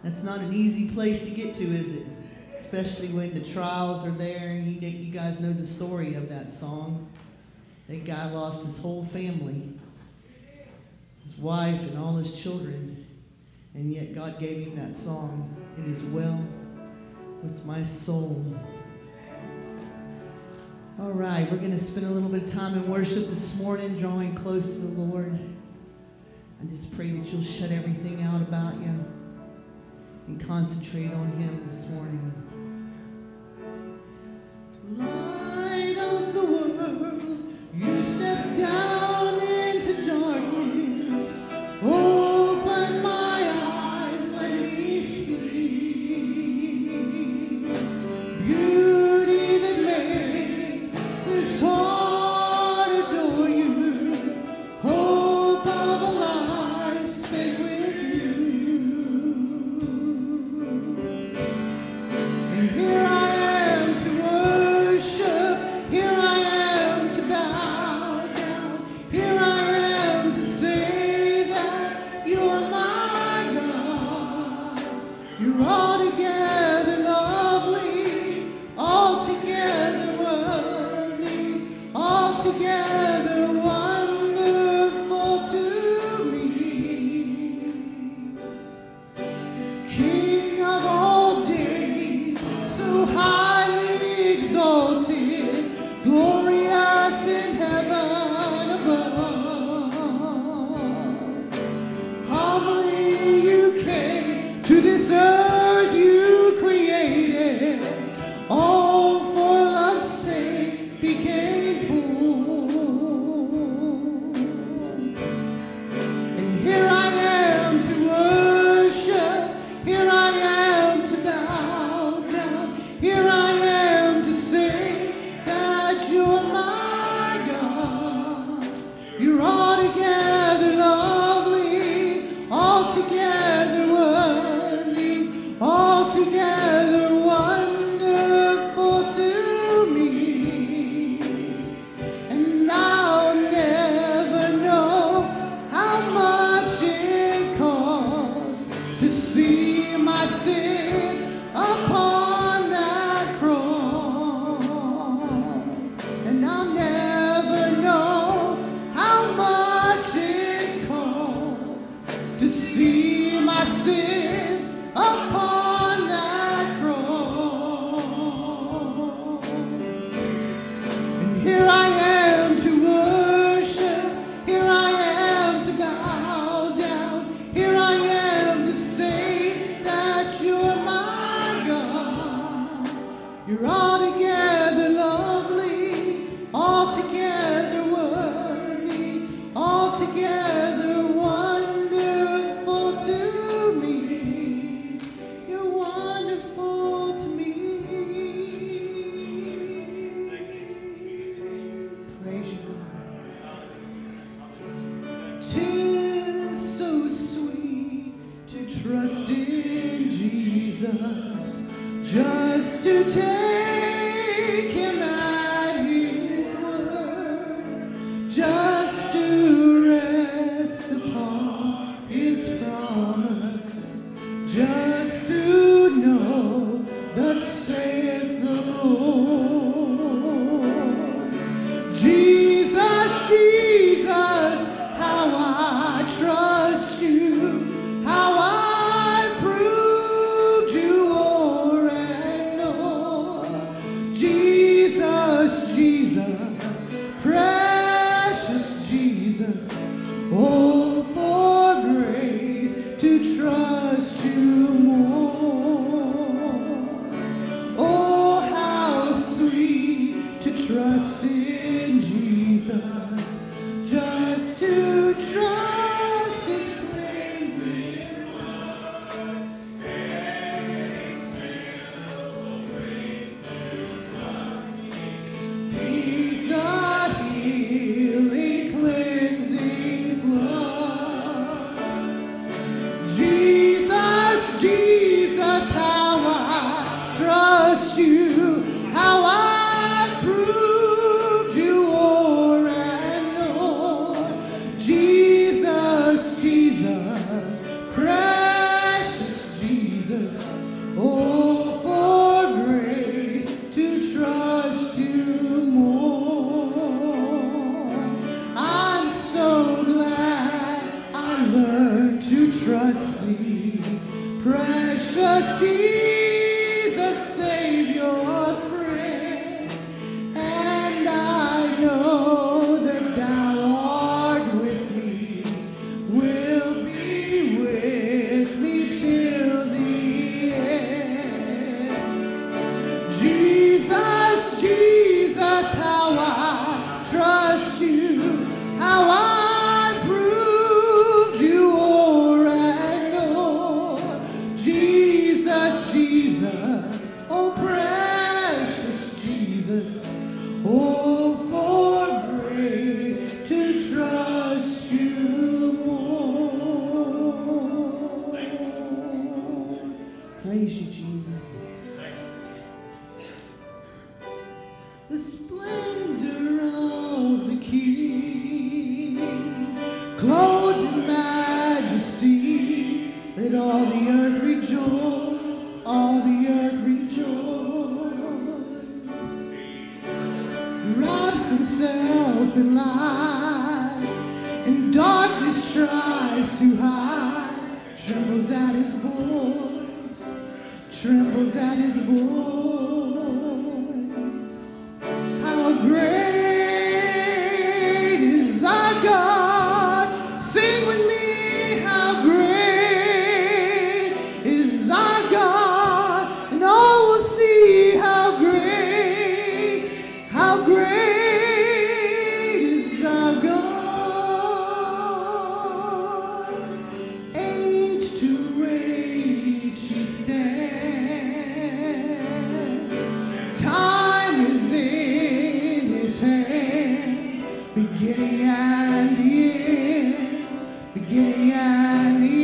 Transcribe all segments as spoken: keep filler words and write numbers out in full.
That's not an easy place to get to, is it? Especially when the trials are there. You, you guys know the story of that song. That guy lost his whole family, his wife and all his children, and yet God gave him that song, "It is well with my soul." All right, we're going to spend a little bit of time in worship this morning, drawing close to the Lord. I just pray that you'll shut everything out about you and concentrate on Him this morning. Light of the world, you step down into darkness. Open my eyes, let me see beauty that makes this heart adore you. Hope of a life spent with you. And here I am to worship. Here I am to bow down. Here I am to say that you're my God. You're altogether lovely, altogether worthy, altogether wonderful to me. King of all days, so highly exalted, glorious in heaven above. Humbly you came to this earth you created, all for love's sake became fool. And here I am to worship, here I am to bow down, here I am to say that you're my God. You're altogether lovely, altogether worthy, altogether wonderful to me. And I'll never know how much it costs to see my sin upon that cross. And I'll never know how much it costs to see my sin upon that cross. And here I am to worship, here I am to bow down, here I am to say that you're my God. You're altogether lovely, altogether worthy, altogether wonderful to me. You're wonderful to me. Praise you, Father. Tis so sweet to trust in Jesus, just to take Him at His word, just to rest upon His promise, just to know thus saith the Lord. Jesus, Jesus, how I trust you, how I proved you o'er and o'er. Jesus, Jesus, precious Jesus, oh, for grace to trust you more. Oh, how sweet to trust in Jesus, just to trust His cleansing blood. He's the healing, cleansing flood. Jesus, Precious Jesus, Savior, friend, and I know that thou art with me, will be with me till the end. Jesus, Jesus, how I trust you, how I proved you o'er and o'er. Jesus, Jesus, oh precious Jesus, oh for grace to trust you more. Praise you, Jesus. The splendor of the King, clothed in majesty, let all the earth rejoice, all the earth rejoice. He wraps himself in light, and darkness tries to hide, trembles at his voice, trembles at his voice. How great is our God, sing with me, how great is our God, and all will see how great, how great is our God. Age to age he stands, time is in his hands, beginning and the end, beginning and the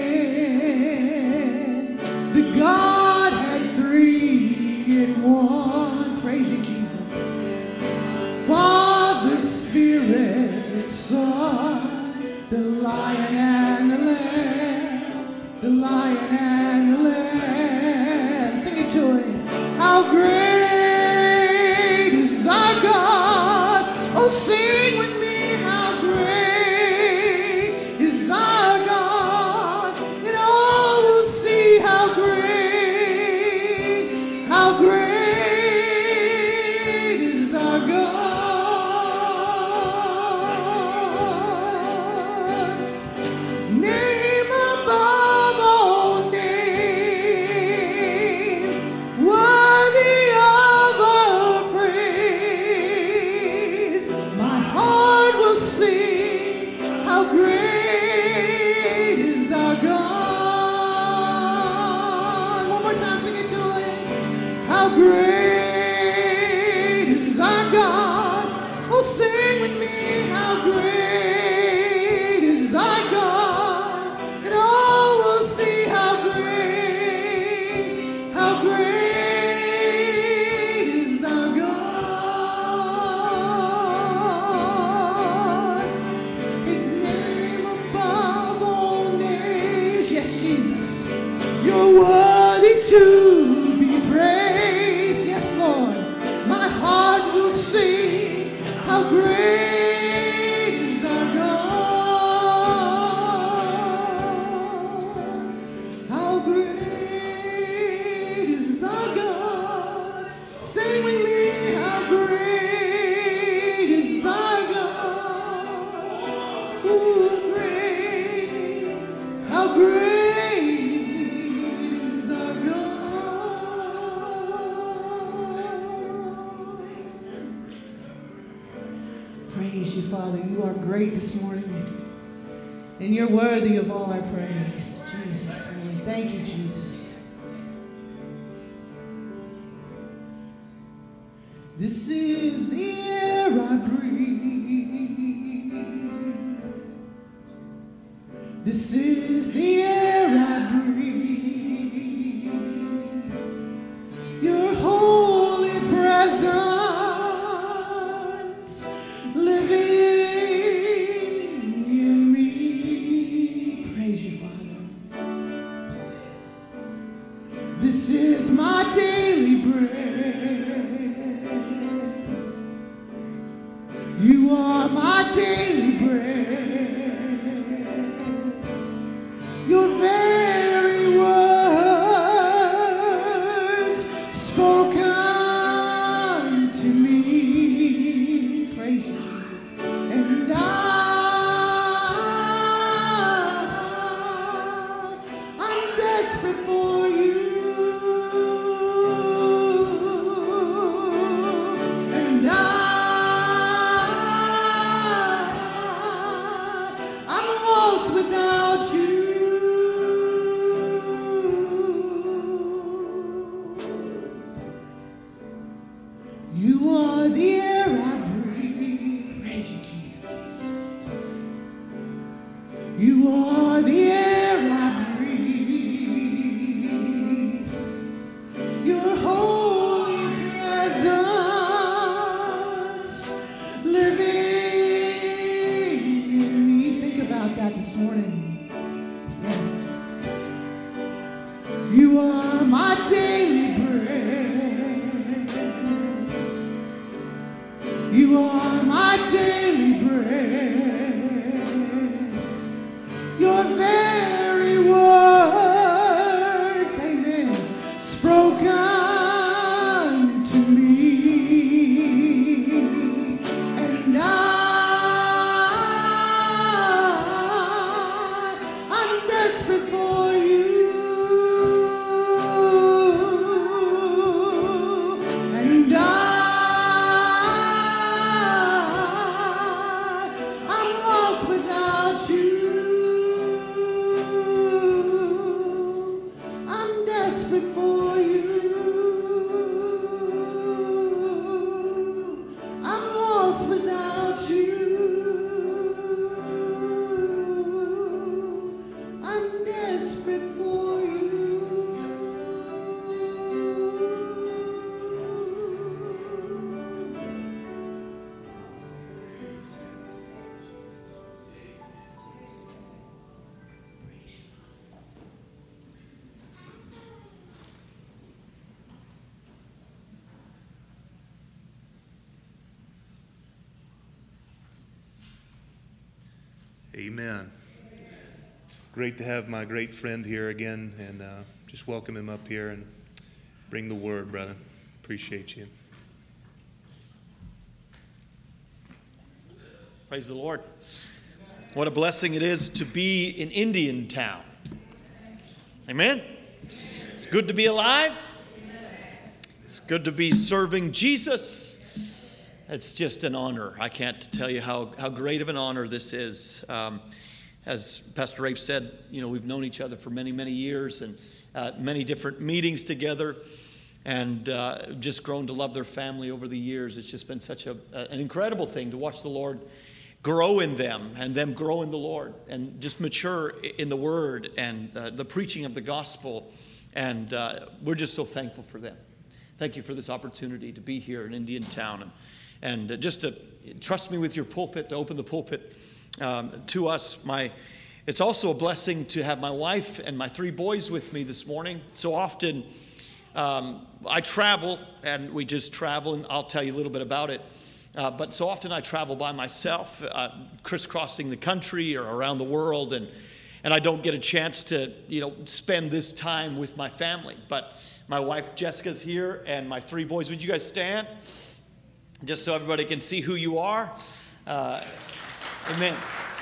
end. The Godhead three in one, praise you, Jesus. Father, Spirit, Son, the Lion and the Lamb, the Lion and the Lamb. Sing it to him. How great is our God? Oh, sing with me. How great is our God? And all will see how great, how great is our God. Name above all names, worthy of our praise. My heart will sing, how great is our God. One more time, sing it to him. How great is our God. Oh, sing with me, how great is our God. And all will see how great, how great is our God. His name above all names. Yes, Jesus. You're worthy to be praised. Yes, Lord. My heart will sing, how great is our God. How great is our God. Sing with me, how great is our God. Ooh, great, how great is our God. Praise you, Father. You are great this morning, and you're worthy of all our praise. Jesus, name. Thank you, Jesus. This is the air I breathe. This is the air I breathe. Your holy presence living in me. Praise you, Father. This is my daily bread. You are my daily bread. Your very word desperate for you. And I, I'm lost without you. You are the air I breathe. Praise you, Jesus. You are the air I breathe. Your holy presence living in me. Think about that this morning. Yes. You are my daily bread. You are my daily bread. Your very words, amen, spoken to me. And I, I'm desperate for you. And I, I'm lost without you. I'm desperate for you. I'm lost without you. I'm desperate for you. Amen. Great to have my great friend here again, and uh, just welcome him up here and bring the word, brother. Appreciate you. Praise the Lord. What a blessing it is to be in Indian Town. Amen. It's good to be alive. It's good to be serving Jesus. It's just an honor. I can't tell you how, how great of an honor this is. Um, as Pastor Rafe said, you know, we've known each other for many, many years and uh, many different meetings together, and uh, just grown to love their family over the years. It's just been such a, an incredible thing to watch the Lord grow in them and them grow in the Lord and just mature in the Word and uh, the preaching of the gospel. And uh, we're just so thankful for them. Thank you for this opportunity to be here in Indian Town. And, and uh, just to trust me with your pulpit, to open the pulpit um, to us. My, it's also a blessing to have my wife and my three boys with me this morning. So often um, I travel, and we just travel, and I'll tell you a little bit about it. Uh, but so often I travel by myself, uh, crisscrossing the country or around the world, and and I don't get a chance to, you know, spend this time with my family. But my wife Jessica's here, and my three boys. Would you guys stand? Just so everybody can see who you are. Uh, amen.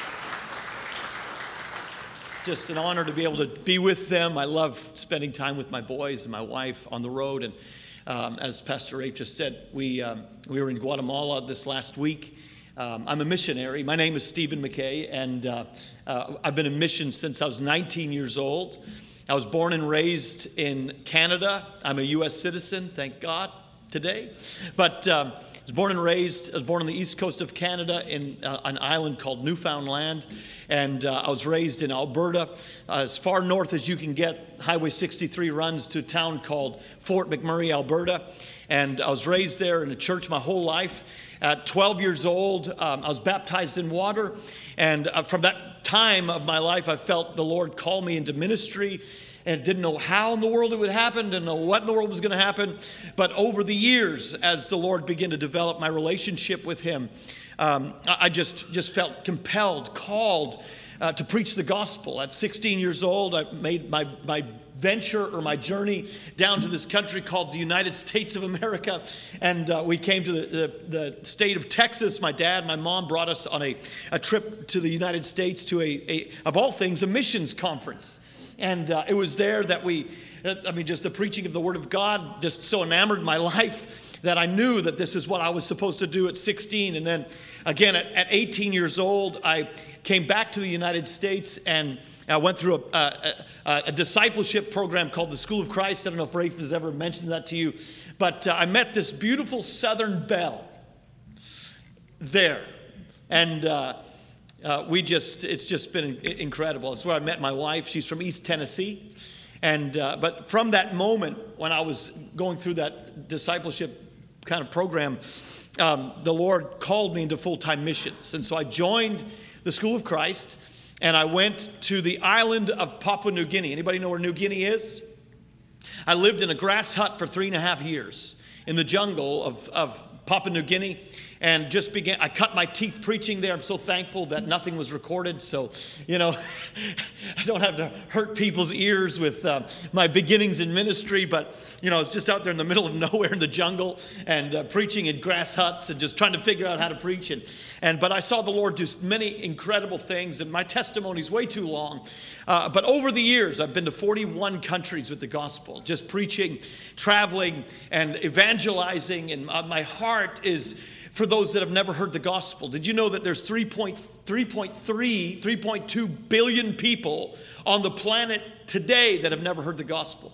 It's just an honor to be able to be with them. I love spending time with my boys and my wife on the road. And um, as Pastor Rafe just said, we um, we were in Guatemala this last week. Um, I'm a missionary. My name is Stephen McKay, and uh, uh, I've been in missions since I was nineteen years old. I was born and raised in Canada. I'm a U S citizen, thank God, today. But um, I was born and raised, I was born on the east coast of Canada in uh, an island called Newfoundland. And uh, I was raised in Alberta, uh, as far north as you can get. Highway sixty-three runs to a town called Fort McMurray, Alberta. And I was raised there in a church my whole life. At twelve years old, um, I was baptized in water. And uh, from that time of my life, I felt the Lord call me into ministry, and didn't know how in the world it would happen, didn't know what in the world was going to happen. But over the years, as the Lord began to develop my relationship with Him, um, I just, just felt compelled, called uh, to preach the gospel. At sixteen years old, I made my, my venture or my journey down to this country called the United States of America. And uh, we came to the, the, the state of Texas. My dad, my mom brought us on a, a trip to the United States to a, a, of all things, a missions conference. And uh, it was there that we, I mean, just the preaching of the Word of God just so enamored my life that I knew that this is what I was supposed to do at sixteen. And then again, at, at eighteen years old, I came back to the United States and I went through a, a, a, a discipleship program called the School of Christ. I don't know if Rafe has ever mentioned that to you, but uh, I met this beautiful Southern belle there. And uh, uh, we just, it's just been incredible. It's where I met my wife. She's from East Tennessee. And, uh, but from that moment when I was going through that discipleship kind of program, um, the Lord called me into full-time missions. And so I joined the School of Christ and I went to the island of Papua New Guinea. Anybody know where New Guinea is? I lived in a grass hut for three and a half years in the jungle of, of Papua New Guinea. And just began, I cut my teeth preaching there. I'm so thankful that nothing was recorded. So, you know, I don't have to hurt people's ears with uh, my beginnings in ministry. But, you know, I was just out there in the middle of nowhere in the jungle and uh, preaching in grass huts and just trying to figure out how to preach. And, and but I saw the Lord do many incredible things. And my testimony's way too long. Uh, but over the years, I've been to forty-one countries with the gospel, just preaching, traveling, and evangelizing. And uh, my heart is for those that have never heard the gospel. Did you know that there's three point three, three point two billion people on the planet today that have never heard the gospel?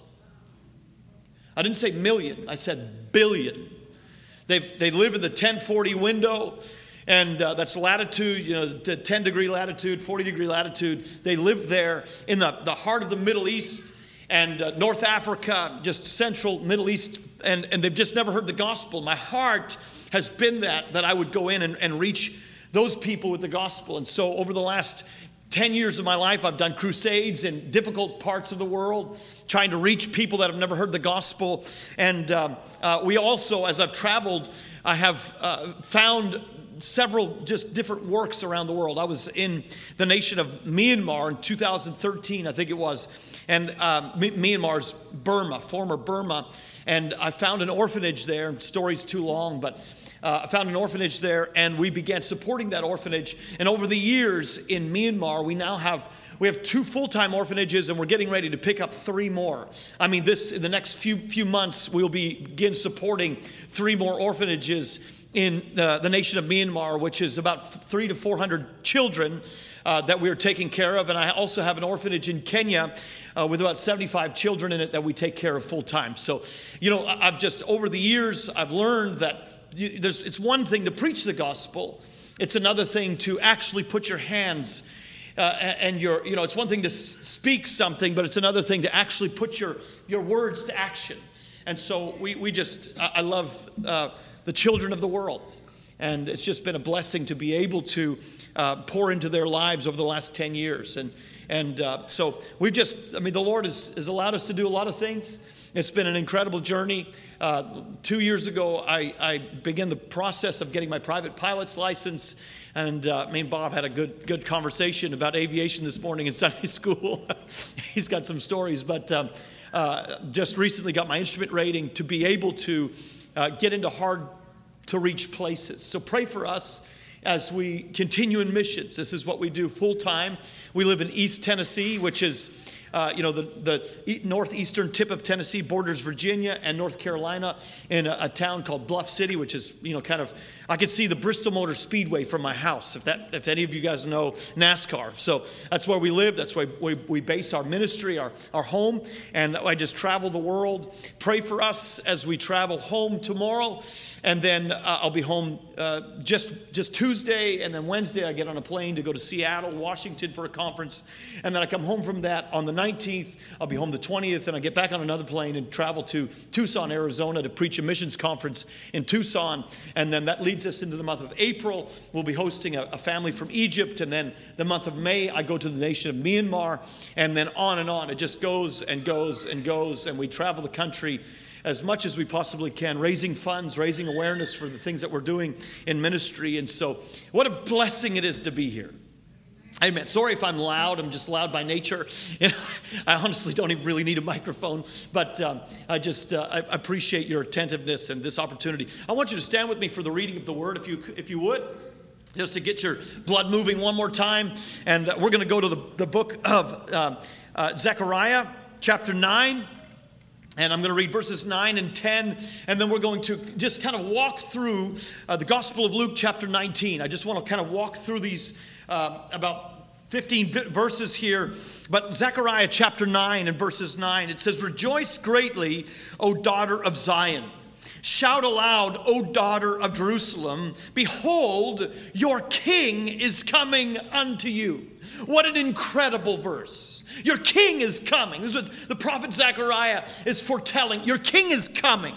I didn't say million, I said billion. They've, they live in the ten forty window, and uh, that's latitude, you know, the ten degree latitude, forty degree latitude. They live there in the, the heart of the Middle East and uh, North Africa, just central Middle East, and, and they've just never heard the gospel. My heart has been that, that I would go in and, and reach those people with the gospel. And so over the last ten years of my life, I've done crusades in difficult parts of the world, trying to reach people that have never heard the gospel. And um, uh, we also, as I've traveled, I have uh, found several just different works around the world. I was in the nation of Myanmar in two thousand thirteen, I think it was. And um, Myanmar's Burma, former Burma. And I found an orphanage there. Story's too long, but uh, I found an orphanage there, and we began supporting that orphanage. And over the years in Myanmar, we now have we have two full-time orphanages, and we're getting ready to pick up three more. I mean, this in the next few few months, we'll be, begin supporting three more orphanages in uh, the nation of Myanmar, which is about three to four hundred children uh, that we're taking care of. And I also have an orphanage in Kenya uh, with about seventy-five children in it that we take care of full time. So, you know, I've just, over the years, I've learned that you, there's, it's one thing to preach the gospel. It's another thing to actually put your hands uh, and your, you know, it's one thing to s- speak something, but it's another thing to actually put your, your words to action. And so we, we just, I, I love uh, the children of the world. And it's just been a blessing to be able to uh, pour into their lives over the last ten years. And and uh, so we've just, I mean, the Lord has, has allowed us to do a lot of things. It's been an incredible journey. Uh, two years ago, I, I began the process of getting my private pilot's license. And uh, me and Bob had a good good conversation about aviation this morning in Sunday school. He's got some stories. But um, uh, just recently got my instrument rating to be able to uh, get into hard to reach places. So pray for us as we continue in missions. This is what we do full time. We live in East Tennessee, which is Uh, you know, the, the northeastern tip of Tennessee borders Virginia and North Carolina in a, a town called Bluff City, which is, you know, kind of, I could see the Bristol Motor Speedway from my house, if that, if any of you guys know NASCAR. So that's where we live. That's where we, we base our ministry, our, our home. And I just travel the world. Pray for us as we travel home tomorrow. And then uh, I'll be home uh, just, just Tuesday. And then Wednesday I get on a plane to go to Seattle, Washington for a conference. And then I come home from that on the nineteenth. I'll be home the twentieth, and I get back on another plane and travel to Tucson, Arizona to preach a missions conference in Tucson. And then that leads us into the month of April. We'll be hosting a, a family from Egypt. And then the month of May, I go to the nation of Myanmar. And then on and on. It just goes and goes and goes. And we travel the country as much as we possibly can, raising funds, raising awareness for the things that we're doing in ministry. And so what a blessing it is to be here. Amen. Sorry if I'm loud. I'm just loud by nature. You know, I honestly don't even really need a microphone, but um, I just uh, I appreciate your attentiveness and this opportunity. I want you to stand with me for the reading of the word, if you if you would, just to get your blood moving one more time. And uh, we're going to go to the, the book of um, uh, Zechariah chapter nine. And I'm going to read verses nine and ten, and then we're going to just kind of walk through uh, the Gospel of Luke chapter nineteen. I just want to kind of walk through these uh, about fifteen verses here. But Zechariah chapter nine and verses nine, it says, "Rejoice greatly, O daughter of Zion. Shout aloud, O daughter of Jerusalem. Behold, your king is coming unto you." What an incredible verse. Your king is coming. This is what the prophet Zechariah is foretelling. Your king is coming.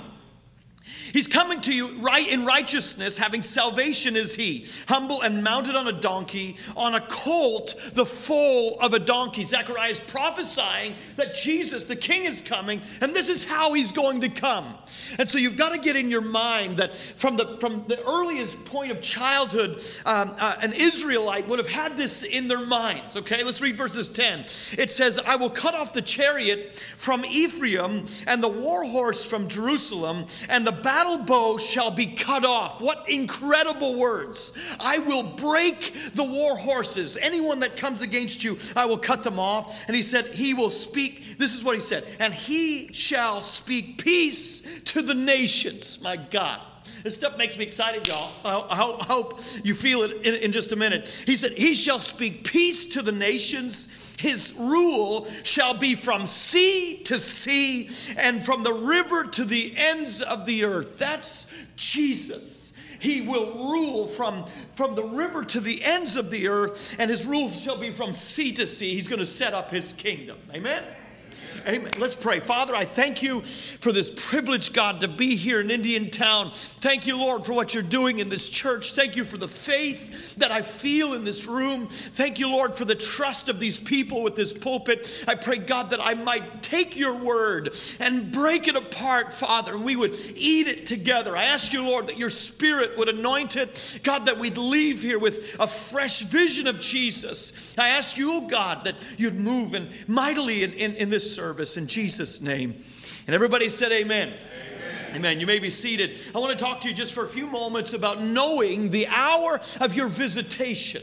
He's coming to you right in righteousness, having salvation is he, humble and mounted on a donkey, on a colt, the foal of a donkey. Zechariah is prophesying that Jesus, the king, is coming, and this is how he's going to come. And so you've got to get in your mind that from the from the earliest point of childhood, um, uh, an Israelite would have had this in their minds. Okay, let's read verses ten. It says, "I will cut off the chariot from Ephraim and the war horse from Jerusalem, and the battle bow shall be cut off." What incredible words. "I will break the war horses. Anyone that comes against you, I will cut them off." And he said, he will speak, this is what he said, "and he shall speak peace to the nations." My God. This stuff makes me excited, y'all. I hope, I hope you feel it in, in just a minute. He said, "He shall speak peace to the nations. His rule shall be from sea to sea and from the river to the ends of the earth." That's Jesus. He will rule from, from the river to the ends of the earth, and his rule shall be from sea to sea. He's going to set up his kingdom. Amen? Amen. Let's pray. Father, I thank you for this privilege, God, to be here in Indian Town. Thank you, Lord, for what you're doing in this church. Thank you for the faith that I feel in this room. Thank you, Lord, for the trust of these people with this pulpit. I pray, God, that I might take your word and break it apart, Father, and we would eat it together. I ask you, Lord, that your spirit would anoint it. God, that we'd leave here with a fresh vision of Jesus. I ask you, oh God, that you'd move in mightily in, in, in this service. In Jesus' name. And everybody said amen. Amen. Amen. You may be seated. I want to talk to you just for a few moments about knowing the hour of your visitation.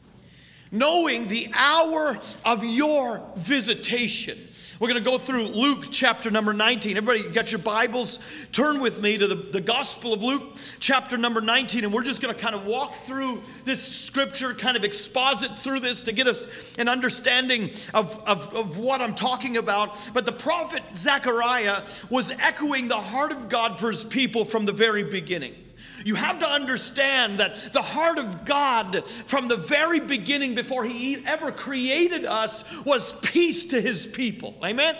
Knowing the hour of your visitation. We're going to go through Luke chapter number nineteen. Everybody got your Bibles? Turn with me to the, the Gospel of Luke chapter number nineteen. And we're just going to kind of walk through this scripture, kind of exposit through this to get us an understanding of, of, of what I'm talking about. But the prophet Zechariah was echoing the heart of God for his people from the very beginning. You have to understand that the heart of God from the very beginning, before he ever created us, was peace to his people. Amen?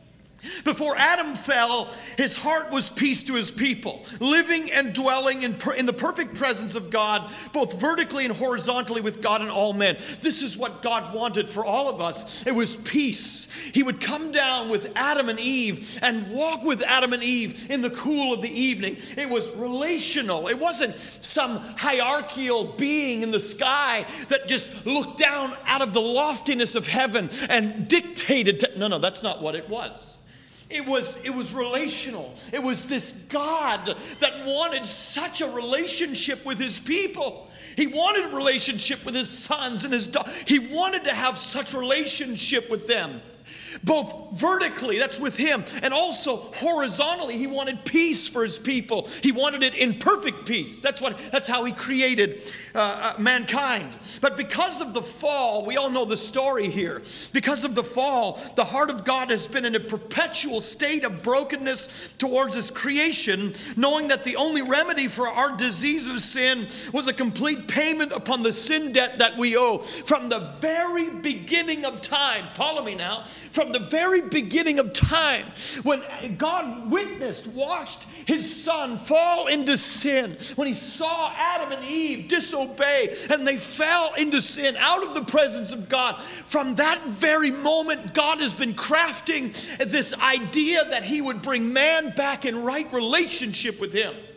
Before Adam fell, his heart was peace to his people, living and dwelling in, per, in the perfect presence of God, both vertically and horizontally with God and all men. This is what God wanted for all of us. It was peace. He would come down with Adam and Eve and walk with Adam and Eve in the cool of the evening. It was relational. It wasn't some hierarchical being in the sky that just looked down out of the loftiness of heaven and dictated to, no, no, that's not what it was. It was, it was relational. It was this God that wanted such a relationship with his people. He wanted a relationship with his sons and his daughters. He wanted to have such a relationship with them. Both vertically, that's with him, and also horizontally, he wanted peace for his people. He wanted it in perfect peace. That's what. That's how he created uh, uh, mankind. But because of the fall, we all know the story here. Because of the fall, the heart of God has been in a perpetual state of brokenness towards his creation, knowing that the only remedy for our disease of sin was a complete payment upon the sin debt that we owe. From the very beginning of time, follow me now, from the very beginning of time, when God witnessed, watched his son fall into sin, when he saw Adam and Eve disobey and they fell into sin out of the presence of God, from that very moment, God has been crafting this idea that he would bring man back in right relationship with him.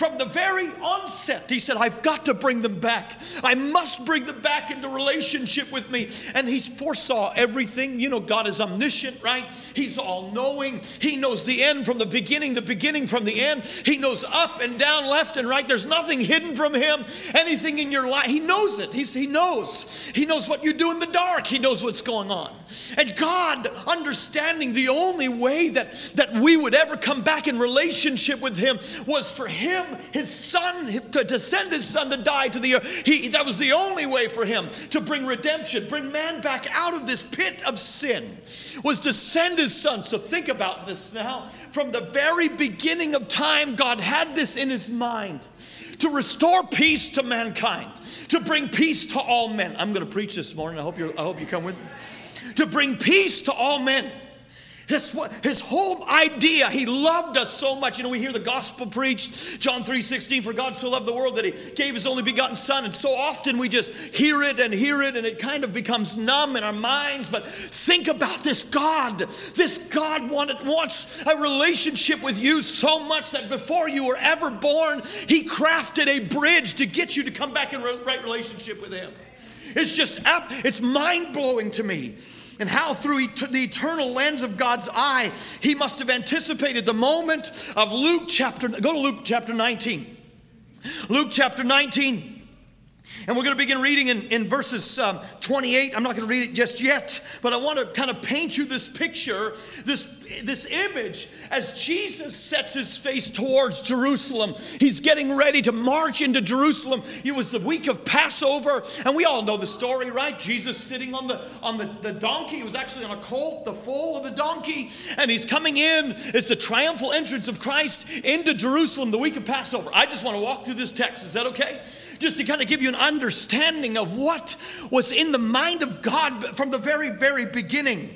from the very onset, he said, I've got to bring them back. I must bring them back into relationship with me. And he foresaw everything. You know, God is omniscient, right? He's all-knowing. He knows the end from the beginning, the beginning from the end. He knows up and down, left and right. There's nothing hidden from him. Anything in your life, he knows it. He's, he knows. He knows what you do in the dark. He knows what's going on. And God, understanding the only way that, that we would ever come back in relationship with him was for him, his son, to, to send his son to die to the earth. He, that was the only way for him to bring redemption, bring man back out of this pit of sin, was to send his son. So think about this now. From the very beginning of time, God had this in his mind, to restore peace to mankind, to bring peace to all men. I'm going to preach this morning. I hope you I hope you come with me. To bring peace to all men. His, his whole idea, he loved us so much. You know, we hear the gospel preached, John three sixteen, for God so loved the world that he gave his only begotten son. And so often we just hear it and hear it and it kind of becomes numb in our minds. But think about this God. This God wanted, wants a relationship with you so much that before you were ever born, he crafted a bridge to get you to come back in right relationship with him. It's just, it's mind-blowing to me. And how through the eternal lens of God's eye, he must have anticipated the moment of Luke chapter, go to Luke chapter nineteen. Luke chapter nineteen. And we're going to begin reading in, in verses um, twenty-eight. I'm not going to read it just yet, but I want to kind of paint you this picture, this this image as Jesus sets his face towards Jerusalem. He's getting ready to march into Jerusalem. It was the week of Passover, and we all know the story, right? Jesus sitting on the on the, the donkey. He was actually on a colt, the foal of the donkey, and he's coming in. It's the triumphal entrance of Christ into Jerusalem, the week of Passover. I just want to walk through this text. Is that okay? Just to kind of give you an understanding of what was in the mind of God from the very, very beginning.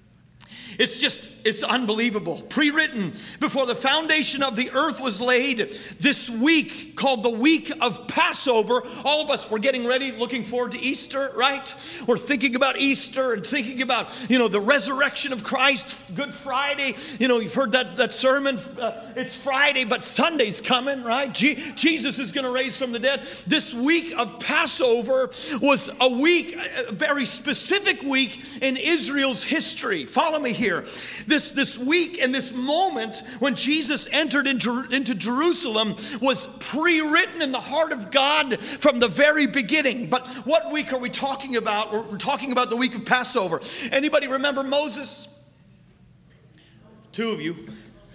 It's just, it's unbelievable. Pre-written before the foundation of the earth was laid, this week called the week of Passover. All of us, we're getting ready, looking forward to Easter, right? We're thinking about Easter and thinking about, you know, the resurrection of Christ, Good Friday. You know, you've heard that, that sermon. Uh, it's Friday, but Sunday's coming, right? G- Jesus is going to raise from the dead. This week of Passover was a week, a very specific week in Israel's history. Follow me here. This, this week and this moment when Jesus entered into, into Jerusalem was pre-written in the heart of God from the very beginning. But what week are we talking about? We're, we're talking about the week of Passover. Anybody remember Moses? Two of you.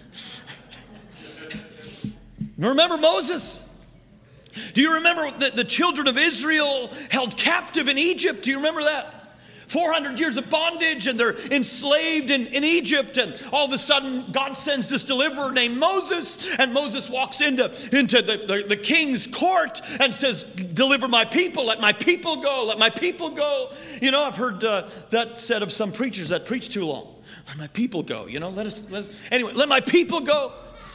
Remember Moses? Do you remember the, the children of Israel held captive in Egypt? Do you remember that? four hundred years of bondage, and they're enslaved in, in Egypt, and all of a sudden God sends this deliverer named Moses, and Moses walks into, into the, the, the king's court and says, deliver my people, let my people go, let my people go. You know, I've heard uh, that said of some preachers that preach too long. Let my people go, you know, let us, let us anyway, let my people go.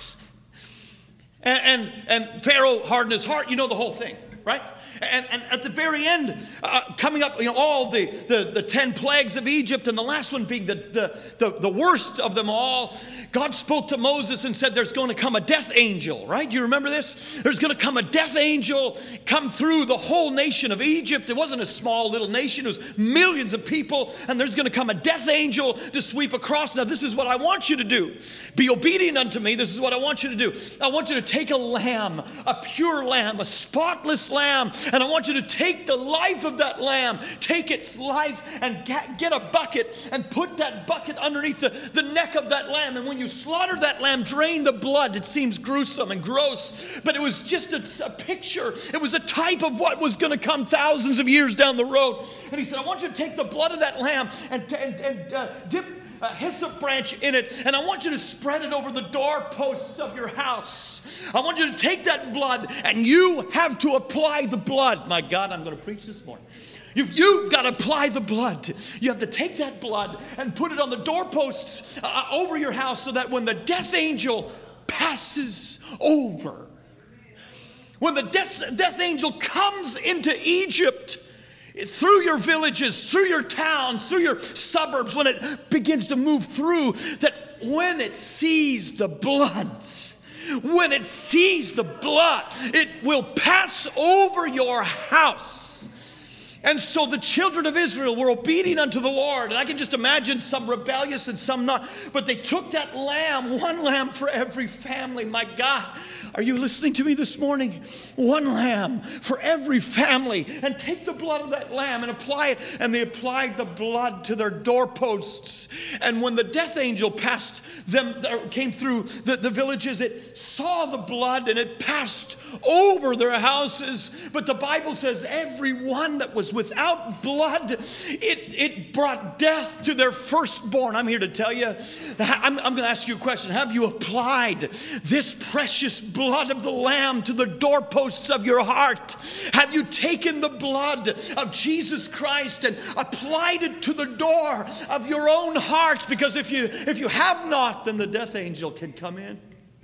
And, and, and Pharaoh hardened his heart, you know the whole thing, right? And, and at the very end, uh, coming up, you know, all the, the, the ten plagues of Egypt, and the last one being the, the, the, the worst of them all, God spoke to Moses and said, there's going to come a death angel, right? Do you remember this? There's going to come a death angel, come through the whole nation of Egypt. It wasn't a small little nation. It was millions of people, and there's going to come a death angel to sweep across. Now, this is what I want you to do. Be obedient unto me. This is what I want you to do. I want you to take a lamb, a pure lamb, a spotless lamb, and I want you to take the life of that lamb, take its life and get a bucket and put that bucket underneath the, the neck of that lamb. And when you slaughter that lamb, drain the blood. It seems gruesome and gross, but it was just a, a picture. It was a type of what was going to come thousands of years down the road. And he said, I want you to take the blood of that lamb and, and, and uh, dip a hyssop branch in it, and I want you to spread it over the doorposts of your house. I want you to take that blood, and you have to apply the blood. My God, I'm going to preach this morning. You've, you've got to apply the blood. You have to take that blood and put it on the doorposts uh, over your house so that when the death angel passes over, when the death, death angel comes into Egypt, through your villages, through your towns, through your suburbs, when it begins to move through, that when it sees the blood, When it sees the blood, it will pass over your house. And so the children of Israel were obedient unto the Lord. And I can just imagine some rebellious and some not. But they took that lamb, one lamb for every family. My God, are you listening to me this morning? One lamb for every family. And take the blood of that lamb and apply it. And they applied the blood to their doorposts. And when the death angel passed them, came through the, the villages, it saw the blood and it passed over their houses. But the Bible says every one that was without blood, it, it brought death to their firstborn. I'm here to tell you, I'm, I'm going to ask you a question. Have you applied this precious blood of the Lamb to the doorposts of your heart? Have you taken the blood of Jesus Christ and applied it to the door of your own heart? Because if you, if you have not, then the death angel can come in.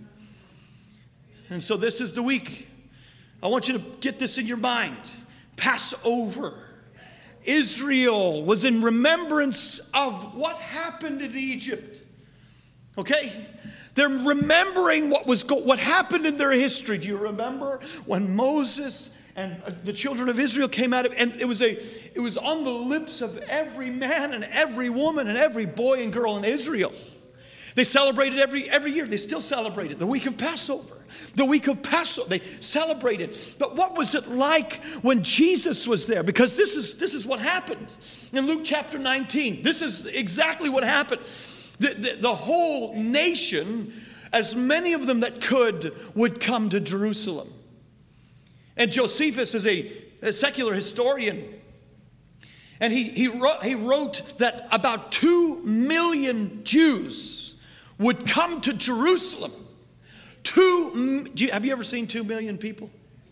And so this is the week. I want you to get this in your mind. Passover. Israel was in remembrance of what happened in Egypt. Okay? They're remembering what was go- what happened in their history. Do you remember when Moses and the children of Israel came out of, and it was a it was on the lips of every man and every woman and every boy and girl in Israel. They celebrated every every year. They still celebrate it. The week of Passover. The week of Passover. They celebrated. But what was it like when Jesus was there? Because this is this is what happened. In Luke chapter nineteen, this is exactly what happened. The, the, the whole nation, as many of them that could, would come to Jerusalem. And Josephus is a, a secular historian. And he, he, wrote, he wrote that about two million Jews would come to Jerusalem. Two, do you, have you ever seen two million people?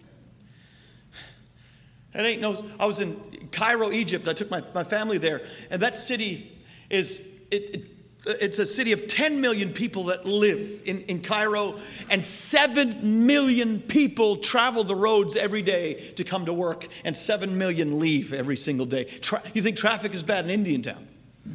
It ain't no, I was in Cairo, Egypt. I took my, my family there. And that city is, it, it, it's a city of ten million people that live in, in Cairo. And seven million people travel the roads every day to come to work. And seven million leave every single day. Tra- you think traffic is bad in Indian Town?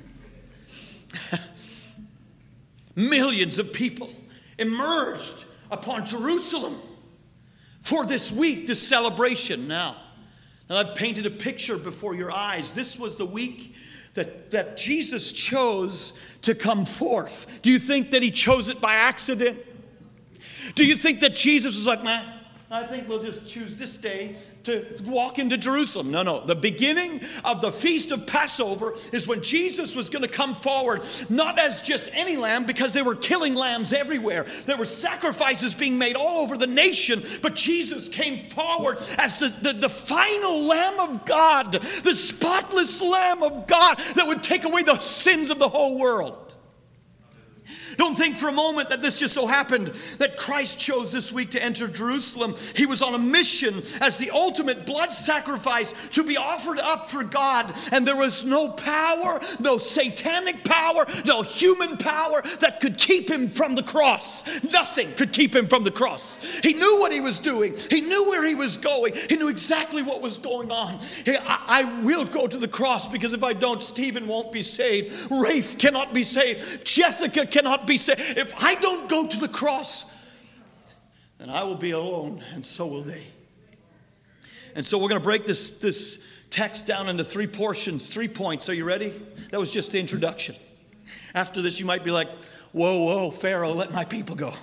Millions of people emerged upon Jerusalem for this week, this celebration. Now, now I've painted a picture before your eyes. This was the week that, that Jesus chose to come forth. Do you think that he chose it by accident? Do you think that Jesus was like, man, I think we'll just choose this day to walk into Jerusalem? No, no. The beginning of the Feast of Passover is when Jesus was going to come forward, not as just any lamb, because they were killing lambs everywhere. There were sacrifices being made all over the nation, but Jesus came forward as the, the, the final Lamb of God, the spotless Lamb of God that would take away the sins of the whole world. Don't think for a moment that this just so happened that Christ chose this week to enter Jerusalem. He was on a mission as the ultimate blood sacrifice to be offered up for God. And there was no power, no satanic power, no human power that could keep him from the cross. Nothing could keep him from the cross. He knew what he was doing. He knew where he was going. He knew exactly what was going on. He, I, I will go to the cross, because if I don't, Stephen won't be saved. Rafe cannot be saved. Jessica cannot be saved. If I don't go to the cross, then I will be alone, and so will they. And so we're going to break this, this text down into three portions, three points. Are you ready? That was just the introduction. After this, you might be like, whoa, whoa, Pharaoh, let my people go.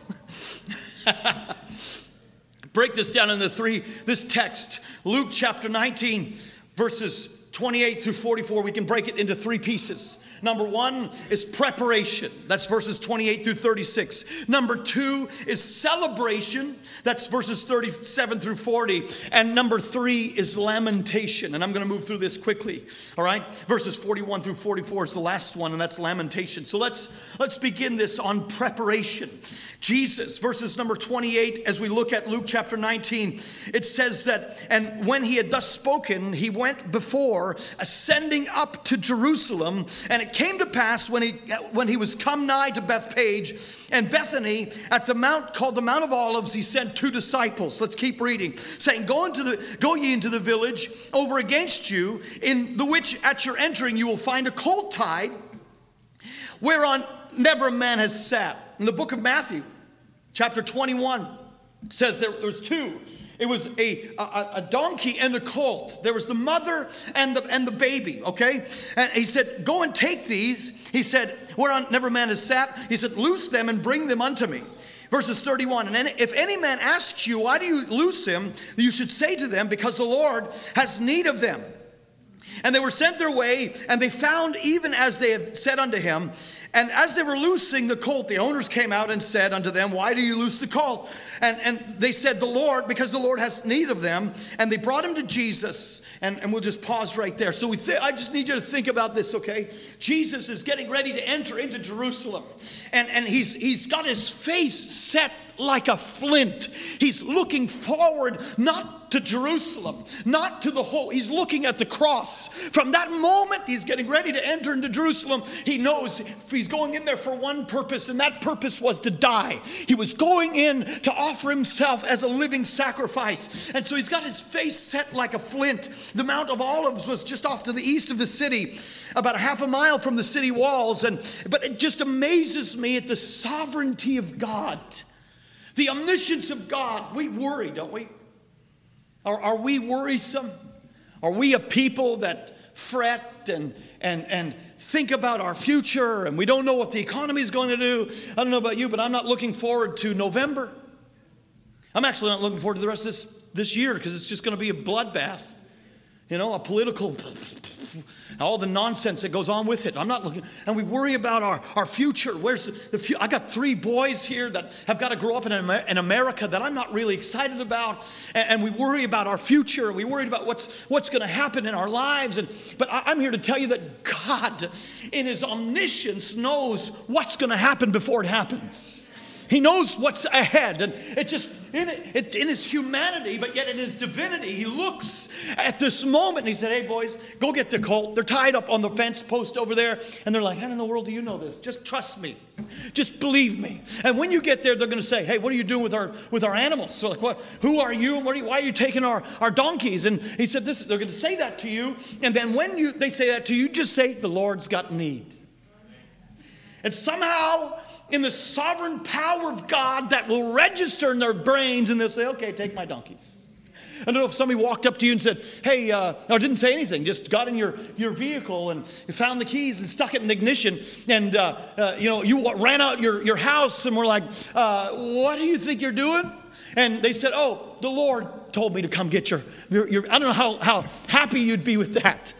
Break this down into three, this text, Luke chapter nineteen, verses twenty-eight through forty-four. We can break it into three pieces. Number one is preparation. That's verses twenty-eight through thirty-six. Number two is celebration. That's verses thirty-seven through forty. And number three is lamentation. And I'm going to move through this quickly. All right? Verses forty-one through forty-four is the last one, and that's lamentation. So let's let's begin this on preparation. Jesus, verses number twenty-eight, as we look at Luke chapter nineteen, it says that, and when he had thus spoken, he went before, ascending up to Jerusalem, and it came to pass when he when he was come nigh to Bethpage and Bethany at the mount called the Mount of Olives, he sent two disciples. Let's keep reading, saying, Go into the go ye into the village over against you, in the which at your entering you will find a colt tied, whereon never a man has sat. In the book of Matthew, chapter twenty-one says there, there's two. It was a, a, a donkey and a colt. There was the mother and the and the baby, okay? And he said, go and take these. He said, whereon never man has sat. He said, loose them and bring them unto me. Verses thirty-one, and any, if any man asks you, why do you loose him? You should say to them, because the Lord has need of them. And they were sent their way, and they found even as they had said unto him. And as they were loosing the colt, the owners came out and said unto them, why do you loose the colt? And, and they said, the Lord, because the Lord has need of them. And they brought him to Jesus. And, and we'll just pause right there. So we th- I just need you to think about this, okay? Jesus is getting ready to enter into Jerusalem. And, and he's, he's got his face set like a flint. He's looking forward, not to Jerusalem, not to the whole. He's looking at the cross. From that moment, he's getting ready to enter into Jerusalem. He knows he's going in there for one purpose, and that purpose was to die. He was going in to offer himself as a living sacrifice. And so he's got his face set like a flint. The Mount of Olives was just off to the east of the city, about a half a mile from the city walls. And but it just amazes me at the sovereignty of God. The omniscience of God. We worry, don't we? Are, are we worrisome? Are we a people that fret and, and, and think about our future and we don't know what the economy is going to do? I don't know about you, but I'm not looking forward to November. I'm actually not looking forward to the rest of this, this year because it's just going to be a bloodbath. You know, a political, all the nonsense that goes on with it. I'm not looking, and we worry about our, our future. Where's the, the future? I got three boys here that have got to grow up in, in America that I'm not really excited about. And, and we worry about our future. We worry about what's, what's going to happen in our lives. And But I, I'm here to tell you that God, in his omniscience, knows what's going to happen before it happens. He knows what's ahead, and it just, in, it, in his humanity, but yet in his divinity, he looks at this moment, and he said, hey, boys, go get the colt. They're tied up on the fence post over there, and they're like, how in the world do you know this? Just trust me. Just believe me. And when you get there, they're going to say, hey, what are you doing with our with our animals? So like, what? Who are you, and what are you, why are you taking our, our donkeys? And he said, this, they're going to say that to you, and then when you they say that to you, just say, the Lord's got need. And somehow, in the sovereign power of God, that will register in their brains, and they'll say, okay, take my donkeys. I don't know if somebody walked up to you and said, hey, uh, or didn't say anything, just got in your, your vehicle and found the keys and stuck it in the ignition, and uh, uh, you know, you ran out your, your house and were like, uh, what do you think you're doing? And they said, oh, the Lord told me to come get your, your, your I don't know how, how happy you'd be with that.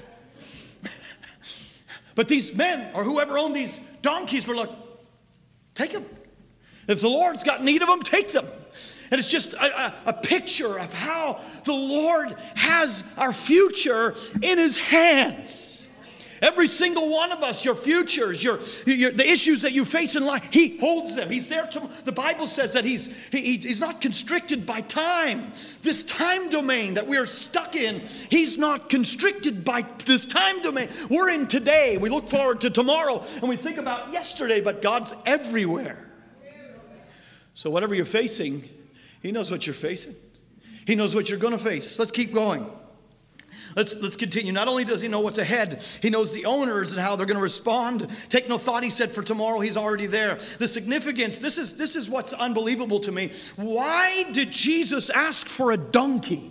But these men, or whoever owned these donkeys, were like, take them. If the Lord's got need of them, take them. And it's just a, a, a picture of how the Lord has our future in his hands. Every single one of us, your futures, your, your the issues that you face in life, he holds them. He's there to, the Bible says that he's he, he's not constricted by time. This time domain that we are stuck in, he's not constricted by this time domain. We're in today. We look forward to tomorrow and we think about yesterday, but God's everywhere. So whatever you're facing, he knows what you're facing. He knows what you're going to face. Let's keep going. Let's, let's continue. Not only does he know what's ahead, he knows the owners and how they're going to respond. Take no thought, he said, for tomorrow he's already there. The significance, this is, this is what's unbelievable to me. Why did Jesus ask for a donkey?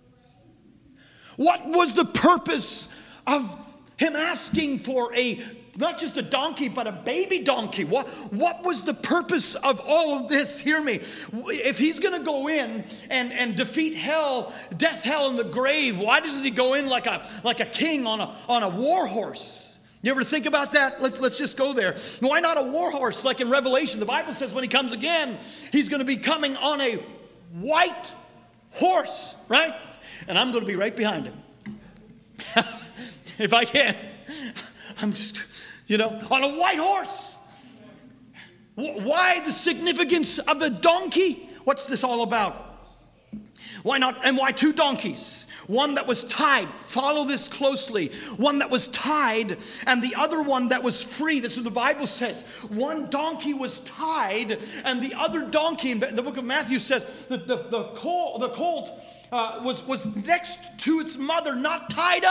What was the purpose of him asking for a, not just a donkey, but a baby donkey? What, what was the purpose of all of this? Hear me. If he's going to go in and, and defeat hell, death, hell, and the grave, why does he go in like a, like a king on a, on a war horse? You ever think about that? Let's, let's just go there. Why not a war horse like in Revelation? The Bible says when he comes again, he's going to be coming on a white horse, right? And I'm going to be right behind him. If I can. I'm just, you know, on a white horse. Why the significance of a donkey? What's this all about? Why not? And why two donkeys? One that was tied. Follow this closely. One that was tied and the other one that was free. That's what the Bible says. One donkey was tied and the other donkey, in the book of Matthew says that the, the colt, the colt uh, was, was next to its mother, not tied up.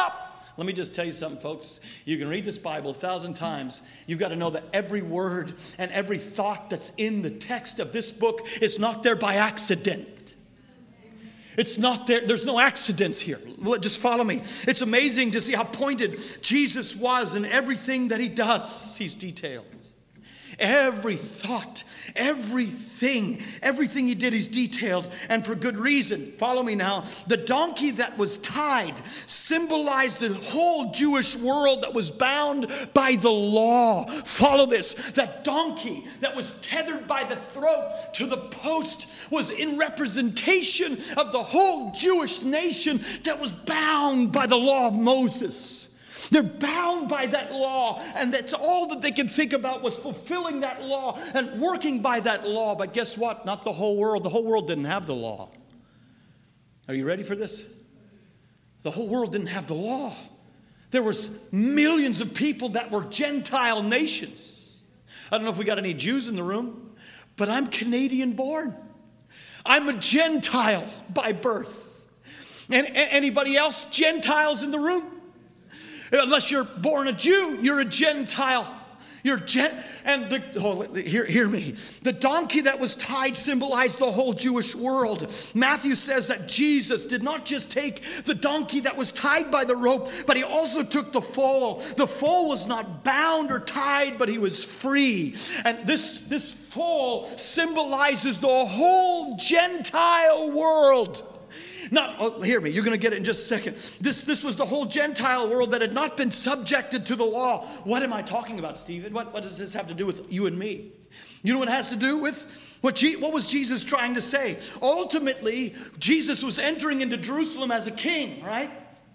Let me just tell you something, folks. You can read this Bible a thousand times. You've got to know that every word and every thought that's in the text of this book is not there by accident. It's not there. There's no accidents here. Just follow me. It's amazing to see how pointed Jesus was in everything that he does. He's detailed. Every thought, everything, everything he did is detailed, and for good reason. Follow me now. The donkey that was tied symbolized the whole Jewish world that was bound by the law. Follow this. That donkey that was tethered by the throat to the post was in representation of the whole Jewish nation that was bound by the law of Moses. They're bound by that law, and that's all that they could think about was fulfilling that law and working by that law. But guess what? Not the whole world. The whole world didn't have the law. Are you ready for this? The whole world didn't have the law. There was millions of people that were Gentile nations. I don't know if we got any Jews in the room, but I'm Canadian born. I'm a Gentile by birth. And anybody else Gentiles in the room? Unless you're born a Jew, you're a Gentile. You're gen- and the, oh, hear, hear me. The donkey that was tied symbolized the whole Jewish world. Matthew says that Jesus did not just take the donkey that was tied by the rope, but he also took the foal. The foal was not bound or tied, but he was free. And this, this foal symbolizes the whole Gentile world. Not, oh, hear me, you're going to get it in just a second. This, this was the whole Gentile world that had not been subjected to the law. What am I talking about, Stephen? What, what does this have to do with you and me? You know what it has to do with? What, G, what was Jesus trying to say? Ultimately, Jesus was entering into Jerusalem as a king, right?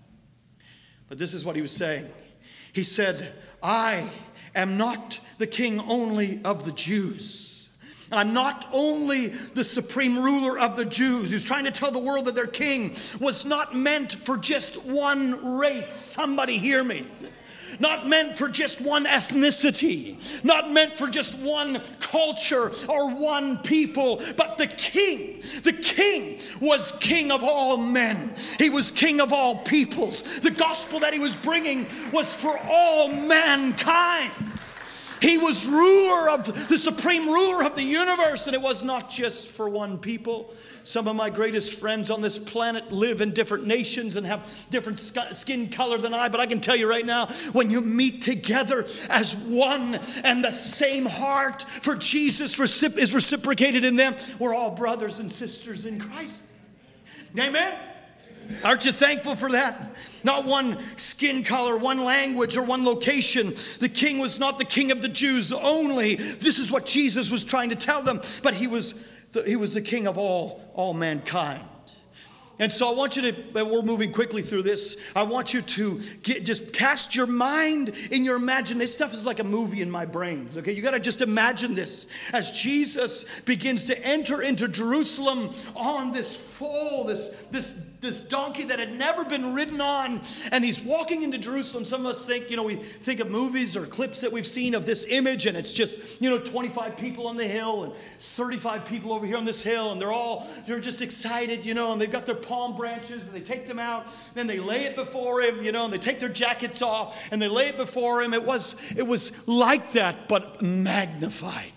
But this is what he was saying. He said, I am not the king only of the Jews. I'm not only the supreme ruler of the Jews. He was trying to tell the world that their king was not meant for just one race. Somebody hear me. Not meant for just one ethnicity. Not meant for just one culture or one people. But the king, the king was king of all men. He was king of all peoples. The gospel that he was bringing was for all mankind. He was ruler of the supreme ruler of the universe, and it was not just for one people. Some of my greatest friends on this planet live in different nations and have different skin color than I, but I can tell you right now, when you meet together as one and the same heart for Jesus is reciprocated in them, we're all brothers and sisters in Christ. Amen? Aren't you thankful for that? Not one skin color, one language, or one location. The king was not the king of the Jews only. This is what Jesus was trying to tell them. But he was the, he was the king of all, all mankind. And so I want you to, we're moving quickly through this. I want you to get, just cast your mind in your imagination. This stuff is like a movie in my brains, okay? You got to just imagine this. As Jesus begins to enter into Jerusalem on this foal, this, this, this donkey that had never been ridden on, and he's walking into Jerusalem. Some of us think, you know, we think of movies or clips that we've seen of this image, and it's just, you know, twenty-five people on the hill and thirty-five people over here on this hill, and they're all, they're just excited, you know, and they've got their palm branches, and they take them out, and they lay it before him, you know, and they take their jackets off, and they lay it before him. It was, it was like that, but magnified.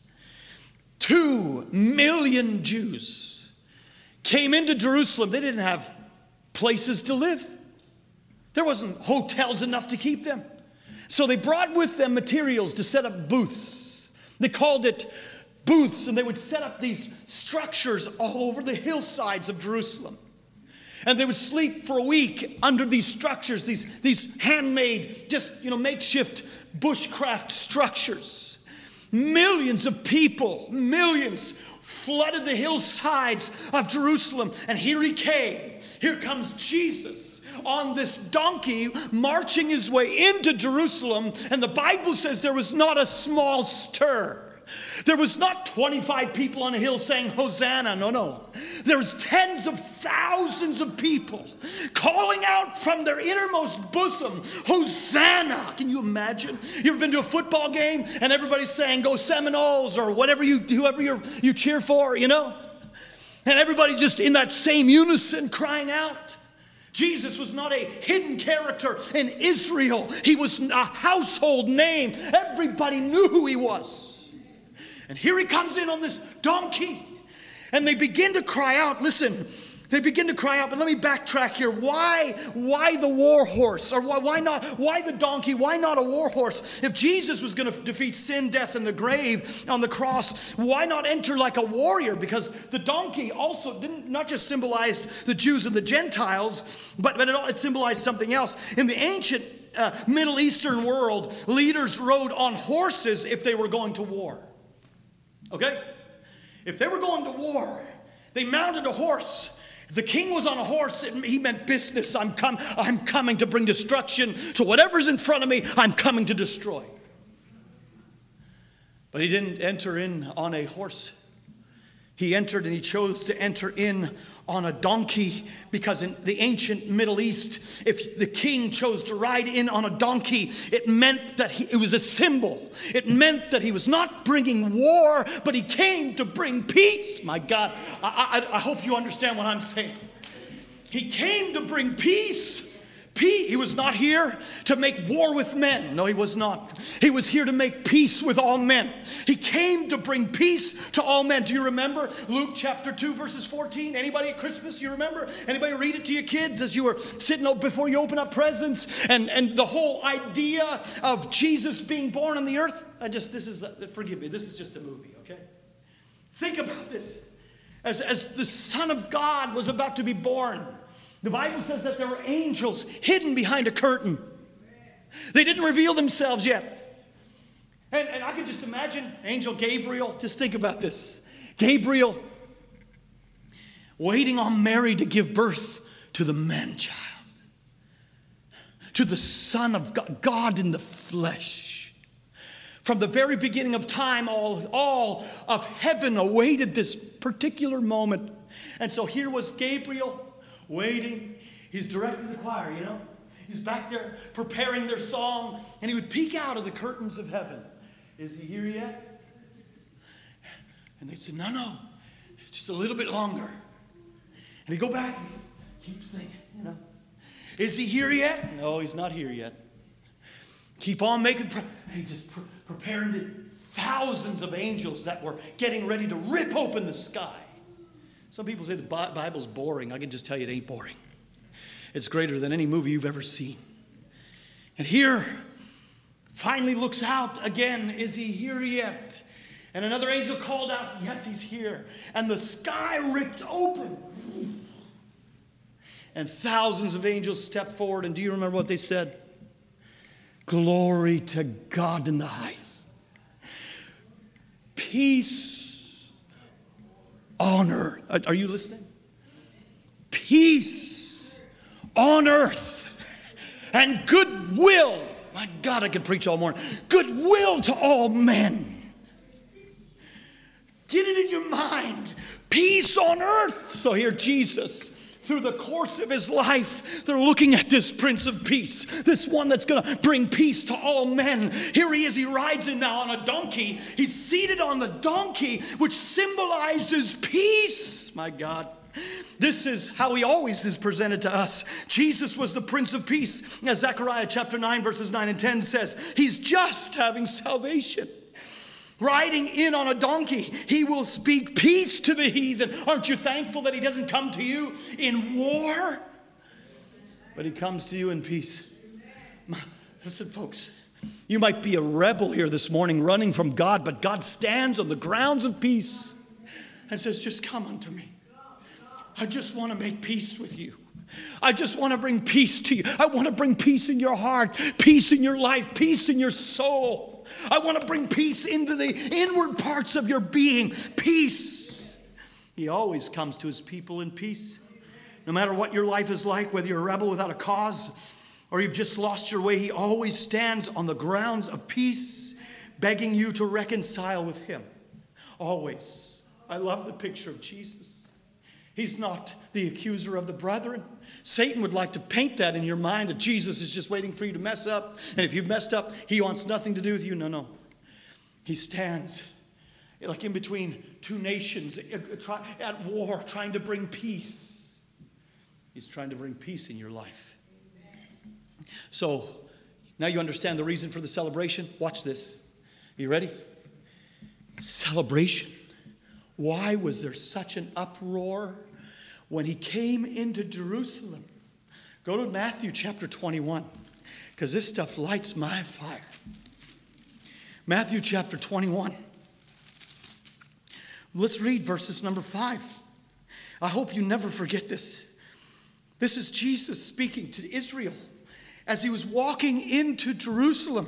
Two million Jews came into Jerusalem. They didn't have places to live. There wasn't hotels enough to keep them. So they brought with them materials to set up booths. They called it booths, and they would set up these structures all over the hillsides of Jerusalem. And they would sleep for a week under these structures, these, these handmade, just, you know, makeshift bushcraft structures. Millions of people, millions, flooded the hillsides of Jerusalem. And here he came. Here comes Jesus on this donkey, marching his way into Jerusalem. And the Bible says there was not a small stir. There was not twenty-five people on a hill saying, Hosanna. No, no. There was tens of thousands of people calling out from their innermost bosom, Hosanna. Can you imagine? You ever been to a football game and everybody's saying, go Seminoles, or whatever you, whoever you you cheer for, you know? And everybody just in that same unison crying out. Jesus was not a hidden character in Israel. He was a household name. Everybody knew who he was. And here he comes in on this donkey. And they begin to cry out. Listen, they begin to cry out. But let me backtrack here. Why, why the war horse? Or why, why not? Why the donkey? Why not a war horse? If Jesus was going to defeat sin, death, and the grave on the cross, why not enter like a warrior? Because the donkey also didn't not just symbolize the Jews and the Gentiles, but, but it, it symbolized something else. In the ancient uh, Middle Eastern world, leaders rode on horses if they were going to war. Okay? If they were going to war, they mounted a horse. If the king was on a horse, it, he meant business. I'm, com- I'm coming to bring destruction to whatever's in front of me. I'm coming to destroy. But he didn't enter in on a horse. He entered and he chose to enter in on a donkey, because in the ancient Middle East, if the king chose to ride in on a donkey, it meant that he, it was a symbol. It meant that he was not bringing war, but he came to bring peace. My God, I, I, I hope you understand what I'm saying. He came to bring peace. Peace. He was not here to make war with men. No, he was not. He was here to make peace with all men. He came to bring peace to all men. Do you remember Luke chapter two, verses fourteen? Anybody at Christmas, you remember? Anybody read it to your kids as you were sitting before you open up presents? And, and the whole idea of Jesus being born on the earth. I just, this is, forgive me, this is just a movie, okay? Think about this. As, as the Son of God was about to be born, the Bible says that there were angels hidden behind a curtain. They didn't reveal themselves yet. And, and I could just imagine Angel Gabriel. Just think about this. Gabriel waiting on Mary to give birth to the man-child, to the Son of God, God in the flesh. From the very beginning of time, all, all of heaven awaited this particular moment. And so here was Gabriel waiting. He's directing the choir, you know. He's back there preparing their song, and he would peek out of the curtains of heaven. Is he here yet? And they'd say, no, no, just a little bit longer. And he'd go back and he'd keep singing, you know. Is he here yet? No, he's not here yet. Keep on making, pre- he just pre- preparing the thousands of angels that were getting ready to rip open the sky. Some people say the Bible's boring. I can just tell you it ain't boring. It's greater than any movie you've ever seen. And here, finally looks out again. Is he here yet? And another angel called out, yes, he's here. And the sky ripped open. And thousands of angels stepped forward. And do you remember what they said? Glory to God in the highest. Peace. Honor. Are you listening? Peace on earth and goodwill. My God, I could preach all morning. Goodwill to all men. Get it in your mind. Peace on earth. So here Jesus, through the course of his life, they're looking at this Prince of Peace, this one that's going to bring peace to all men. Here he is. He rides in now on a donkey. He's seated on the donkey, which symbolizes peace. My God. This is how he always is presented to us. Jesus was the Prince of Peace. As Zechariah chapter nine, verses nine and ten says, he's just having salvation. Riding in on a donkey, he will speak peace to the heathen. Aren't you thankful that he doesn't come to you in war? But he comes to you in peace. Listen, folks, you might be a rebel here this morning running from God, but God stands on the grounds of peace and says, just come unto me. I just want to make peace with you. I just want to bring peace to you. I want to bring peace in your heart, peace in your life, peace in your soul. I want to bring peace into the inward parts of your being. Peace. He always comes to his people in peace. No matter what your life is like, whether you're a rebel without a cause or you've just lost your way, he always stands on the grounds of peace, begging you to reconcile with him. Always. I love the picture of Jesus. He's not the accuser of the brethren. Satan would like to paint that in your mind, that Jesus is just waiting for you to mess up. And if you've messed up, he wants nothing to do with you. No, no. He stands like in between two nations at war, trying to bring peace. He's trying to bring peace in your life. So, now you understand the reason for the celebration. Watch this. Are you ready? Celebration. Why was there such an uproar when he came into Jerusalem? Go to Matthew chapter twenty-one, because this stuff lights my fire. Matthew chapter twenty-one. Let's read verses number five. I hope you never forget this. This is Jesus speaking to Israel as he was walking into Jerusalem.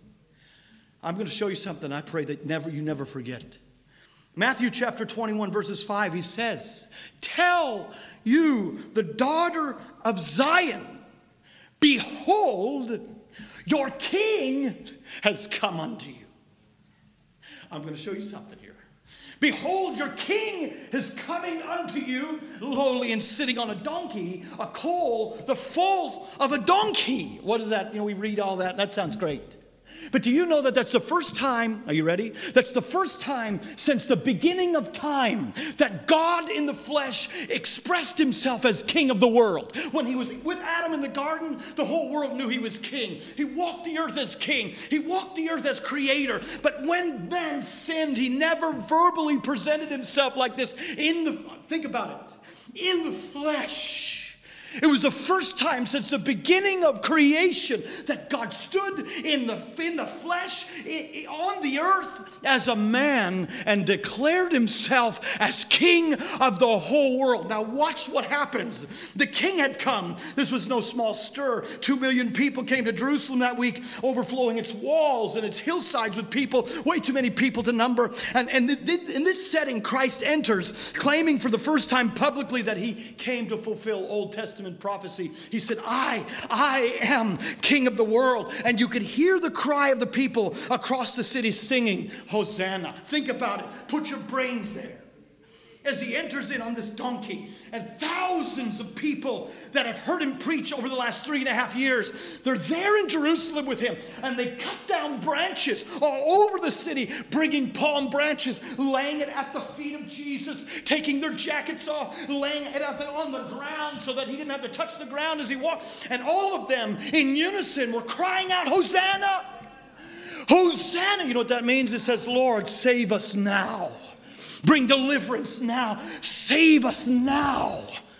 I'm going to show you something I pray that never you never forget. Matthew chapter twenty-one, verses five, he says, "Tell you, the daughter of Zion, behold, your king has come unto you." I'm going to show you something here. Behold, your king is coming unto you, lowly and sitting on a donkey, a coal, the foal of a donkey. What is that? You know, we read all that. That sounds great. But do you know that that's the first time, are you ready? That's the first time since the beginning of time that God in the flesh expressed himself as king of the world. When he was with Adam in the garden, the whole world knew he was king. He walked the earth as king. He walked the earth as creator. But when man sinned, he never verbally presented himself like this in the, think about it, in the flesh. It was the first time since the beginning of creation that God stood in the, in the flesh, on the earth as a man and declared himself as king of the whole world. Now watch what happens. The king had come. This was no small stir. Two million people came to Jerusalem that week, overflowing its walls and its hillsides with people, way too many people to number. And, and in this setting, Christ enters, claiming for the first time publicly that he came to fulfill Old Testament prophecy. He said, I, I am king of the world. And you could hear the cry of the people across the city singing, Hosanna. Think about it. Put your brains there. As he enters in on this donkey, and thousands of people that have heard him preach over the last three and a half years, they're there in Jerusalem with him, and they cut down branches all over the city, bringing palm branches, laying it at the feet of Jesus, taking their jackets off, laying it out on the ground so that he didn't have to touch the ground as he walked. And all of them in unison were crying out, Hosanna! Hosanna! You know what that means? It says, Lord, save us now. Bring deliverance now. Save us now.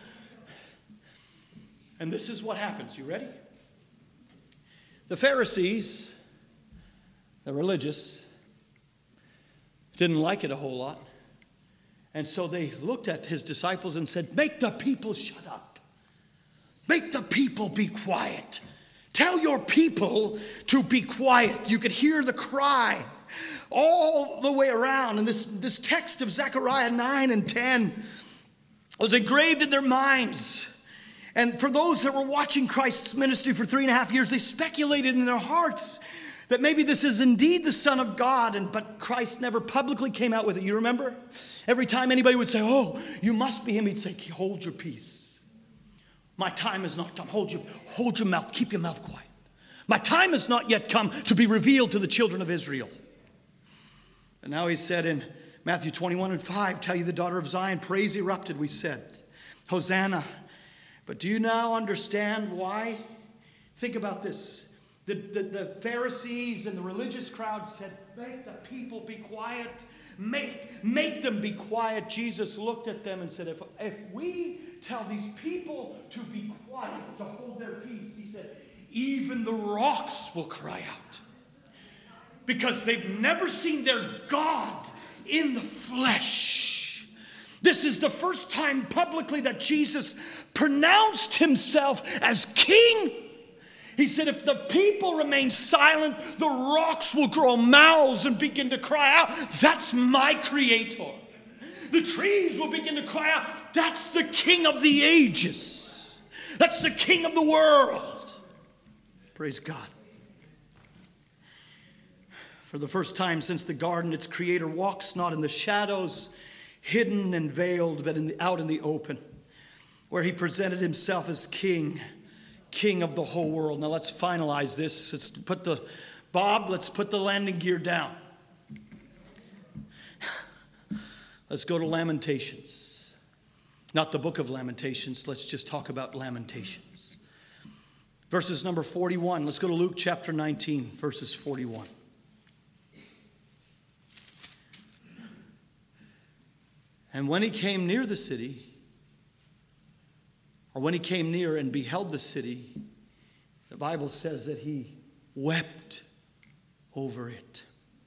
And this is what happens. You ready? The Pharisees, the religious, didn't like it a whole lot. And so they looked at his disciples and said, make the people shut up. Make the people be quiet. Tell your people to be quiet. You could hear the cry all the way around. And this, this text of Zechariah nine and ten was engraved in their minds. And for those that were watching Christ's ministry for three and a half years, they speculated in their hearts that maybe this is indeed the Son of God. And but Christ never publicly came out with it. You remember? Every time anybody would say, oh, you must be him, he'd say, hold your peace. My time has not come. Hold your, hold your mouth. Keep your mouth quiet. My time has not yet come to be revealed to the children of Israel. And now he said in Matthew twenty-one and five, tell you the daughter of Zion, praise erupted, we said. Hosanna. But do you now understand why? Think about this. The, the, the Pharisees and the religious crowd said, make the people be quiet. Make, make them be quiet. Jesus looked at them and said, if, if we tell these people to be quiet, to hold their peace, he said, even the rocks will cry out. Because they've never seen their God in the flesh. This is the first time publicly that Jesus pronounced himself as king. He said, if the people remain silent, the rocks will grow mouths and begin to cry out, that's my creator. The trees will begin to cry out, that's the king of the ages. That's the king of the world. Praise God. For the first time since the garden, its creator walks not in the shadows, hidden and veiled, but in the, out in the open, where he presented himself as king, king of the whole world. Now let's finalize this. Let's put the, Bob, let's put the landing gear down. Let's go to Lamentations. Not the book of Lamentations. Let's just talk about Lamentations. Verses number forty-one. Let's go to Luke chapter nineteen, verses forty-one. And when he came near the city, or when he came near and beheld the city, the Bible says that he wept over it.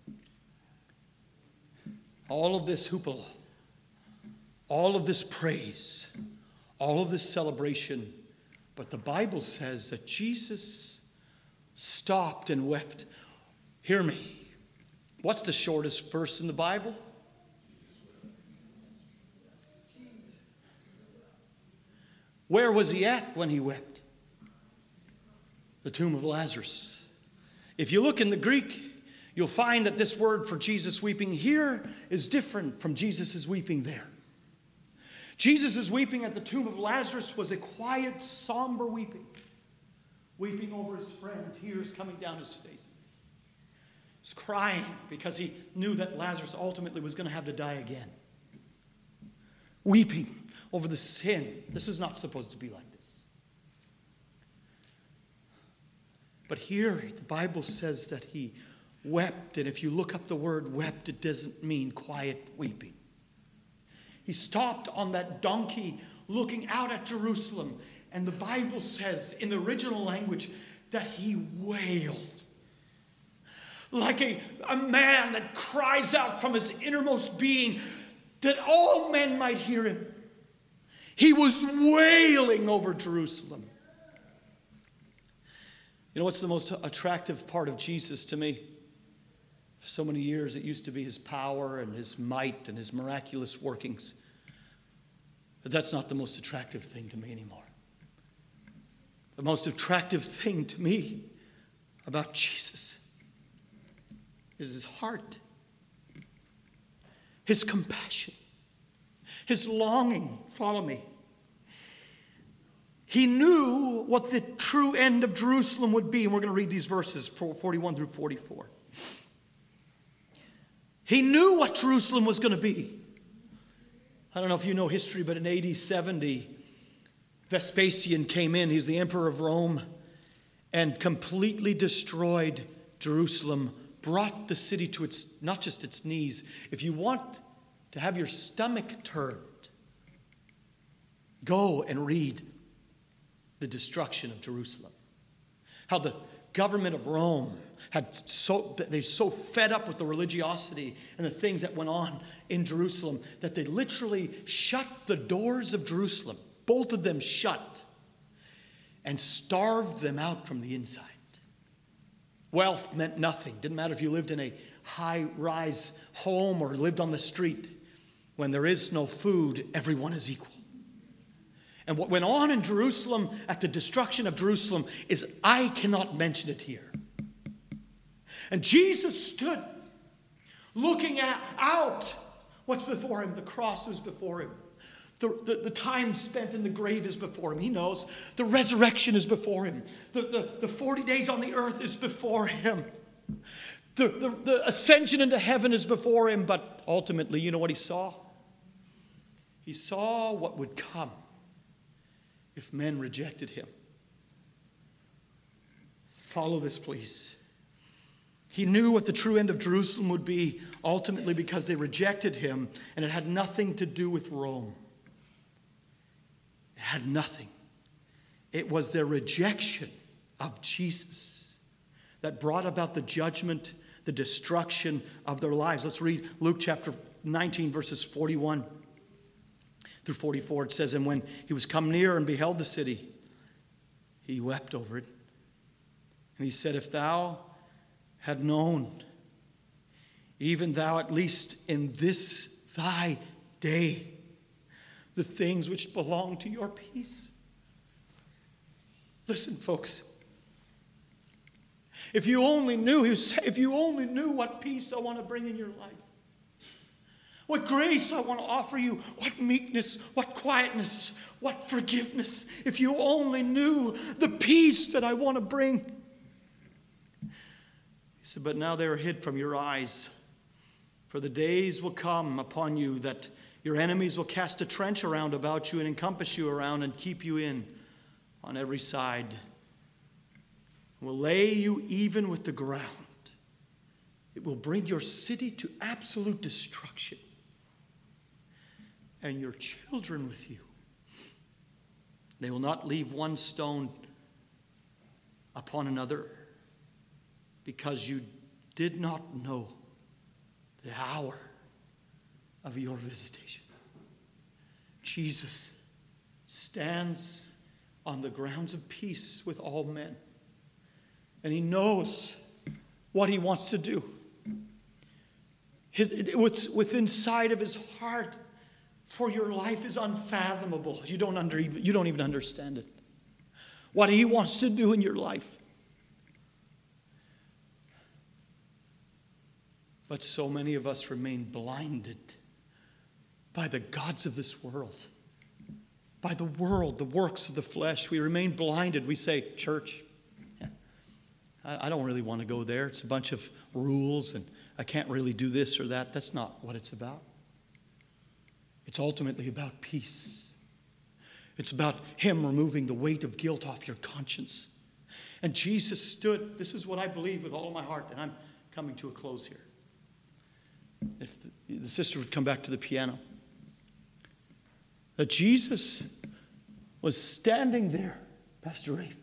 All of this hoopla, all of this praise, all of this celebration, but the Bible says that Jesus stopped and wept. Hear me. What's the shortest verse in the Bible? Where was he at when he wept? The tomb of Lazarus. If you look in the Greek, you'll find that this word for Jesus weeping here is different from Jesus' weeping there. Jesus' weeping at the tomb of Lazarus was a quiet, somber weeping. Weeping over his friend, tears coming down his face. He was crying because he knew that Lazarus ultimately was going to have to die again. Weeping over the sin. This is not supposed to be like this. But here, the Bible says that he wept. And if you look up the word wept, it doesn't mean quiet weeping. He stopped on that donkey looking out at Jerusalem. And the Bible says in the original language that he wailed. Like a, a man that cries out from his innermost being that all men might hear him. He was wailing over Jerusalem. You know what's the most attractive part of Jesus to me? For so many years it used to be his power and his might and his miraculous workings. But that's not the most attractive thing to me anymore. The most attractive thing to me about Jesus is his heart, his compassion, his longing. Follow me. He knew what the true end of Jerusalem would be. And we're going to read these verses, forty-one through forty-four. He knew what Jerusalem was going to be. I don't know if you know history, but in A D seventy, Vespasian came in. He's the emperor of Rome, and completely destroyed Jerusalem, brought the city to its, not just its knees. If you want to have your stomach turned, go and read the destruction of Jerusalem. How the government of Rome had so, they're so fed up with the religiosity and the things that went on in Jerusalem that they literally shut the doors of Jerusalem, bolted them shut, and starved them out from the inside. Wealth meant nothing. Didn't matter if you lived in a high-rise home or lived on the street. When there is no food, everyone is equal. And what went on in Jerusalem at the destruction of Jerusalem is, I cannot mention it here. And Jesus stood looking at, out what's before him. The cross is before him. The, the, the time spent in the grave is before him. He knows the resurrection is before him. The, the, the forty days on the earth is before him. The, the, the ascension into heaven is before him. But ultimately, you know what he saw? He saw what would come if men rejected him. Follow this, please. He knew what the true end of Jerusalem would be, ultimately because they rejected him, and it had nothing to do with Rome. It had nothing. It was their rejection of Jesus that brought about the judgment, the destruction of their lives. Let's read Luke chapter nineteen, verses forty-one through forty-four. It says, and when he was come near and beheld the city, he wept over it. And he said, if thou had known, even thou at least in this thy day, the things which belong to your peace. Listen, folks. If you only knew, he was saying, if you only knew what peace I want to bring in your life, what grace I want to offer you, what meekness, what quietness, what forgiveness. If you only knew the peace that I want to bring. He said, but now they are hid from your eyes. For the days will come upon you that Your enemies will cast a trench around about you and encompass you around and keep you in on every side. Will lay you even with the ground. It will bring your city to absolute destruction, and your children with you. They will not leave one stone upon another, because you did not know the hour of your visitation. Jesus stands on the grounds of peace with all men, and he knows what he wants to do. What's within inside of his heart for your life is unfathomable. You don't under even, you don't even understand it. What he wants to do in your life. But so many of us remain blinded by the gods of this world, by the world, the works of the flesh. We remain blinded. We say, church, I don't really want to go there. It's a bunch of rules and I can't really do this or that. That's not what it's about. It's ultimately about peace. It's about him removing the weight of guilt off your conscience. And Jesus stood, this is what I believe with all of my heart, and I'm coming to a close here. If the, the sister would come back to the piano. That Jesus was standing there, Pastor Rafe,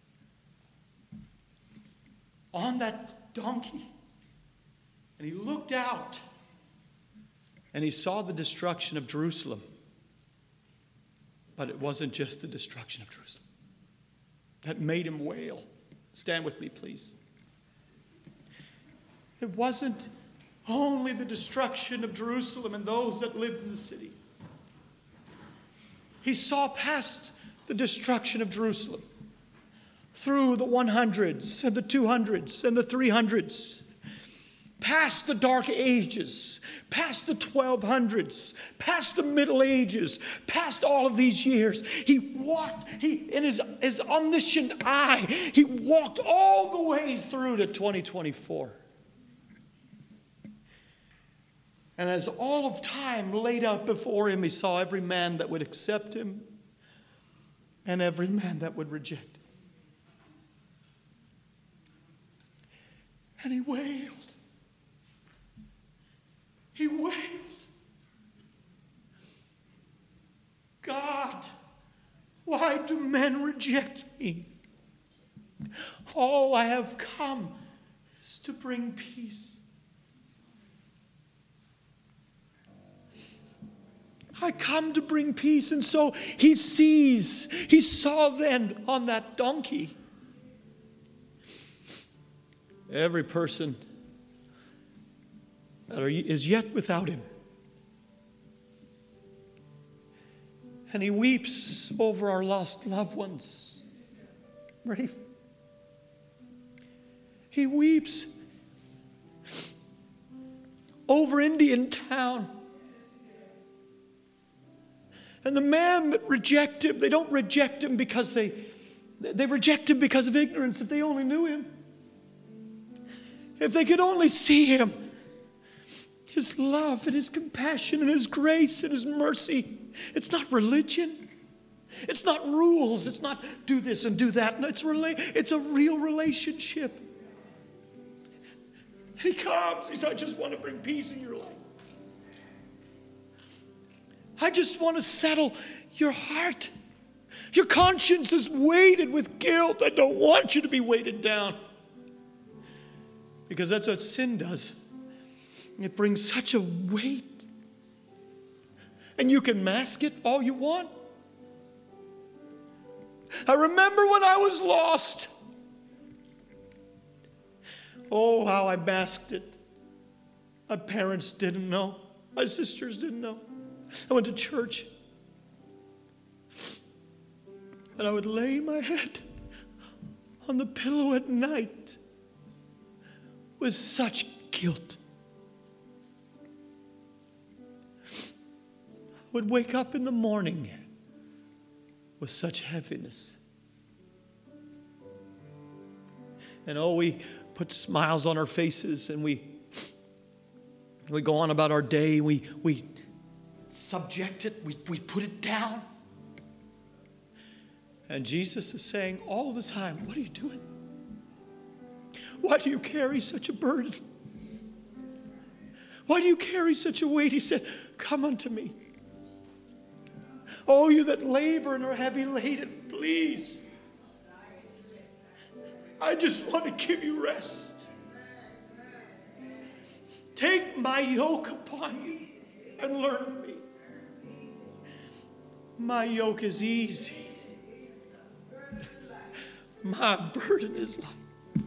on that donkey. And he looked out and he saw the destruction of Jerusalem. But it wasn't just the destruction of Jerusalem that made him wail. Stand with me, please. It wasn't only the destruction of Jerusalem and those that lived in the city. He saw past the destruction of Jerusalem through the one hundreds and the two hundreds and the three hundreds, past the dark ages, past the twelve hundreds, past the Middle Ages, past all of these years. He walked, he in his, his omniscient eye, he walked all the way through to twenty twenty-four. And as all of time laid out before him, he saw every man that would accept him and every man that would reject him. And he wailed. He wailed. God, why do men reject me? All I have come is to bring peace. I come to bring peace. And so he sees, he saw then on that donkey every person that are, is yet without him. And he weeps over our lost loved ones. Rafe. He weeps over Indian Town. And the man that reject him, they don't reject him because they, they reject him because of ignorance. If they only knew him. If they could only see him. His love and his compassion and his grace and his mercy. It's not religion. It's not rules. It's not do this and do that. No, it's, rela- it's a real relationship. And he comes. He says, I just want to bring peace in your life. I just want to settle your heart. Your conscience is weighted with guilt. I don't want you to be weighted down. Because that's what sin does. It brings such a weight. And you can mask it all you want. I remember when I was lost. Oh, how I masked it. My parents didn't know. My sisters didn't know. I went to church. And I would lay my head on the pillow at night with such guilt. I would wake up in the morning with such heaviness. And oh, we put smiles on our faces and we we go on about our day. We we subject it, we, we put it down. And Jesus is saying all the time, what are you doing? Why do you carry such a burden? Why do you carry such a weight? He said, come unto me. Oh, you that labor and are heavy laden, please. I just want to give you rest. Take my yoke upon you and learn of me. My yoke is easy. My burden is light.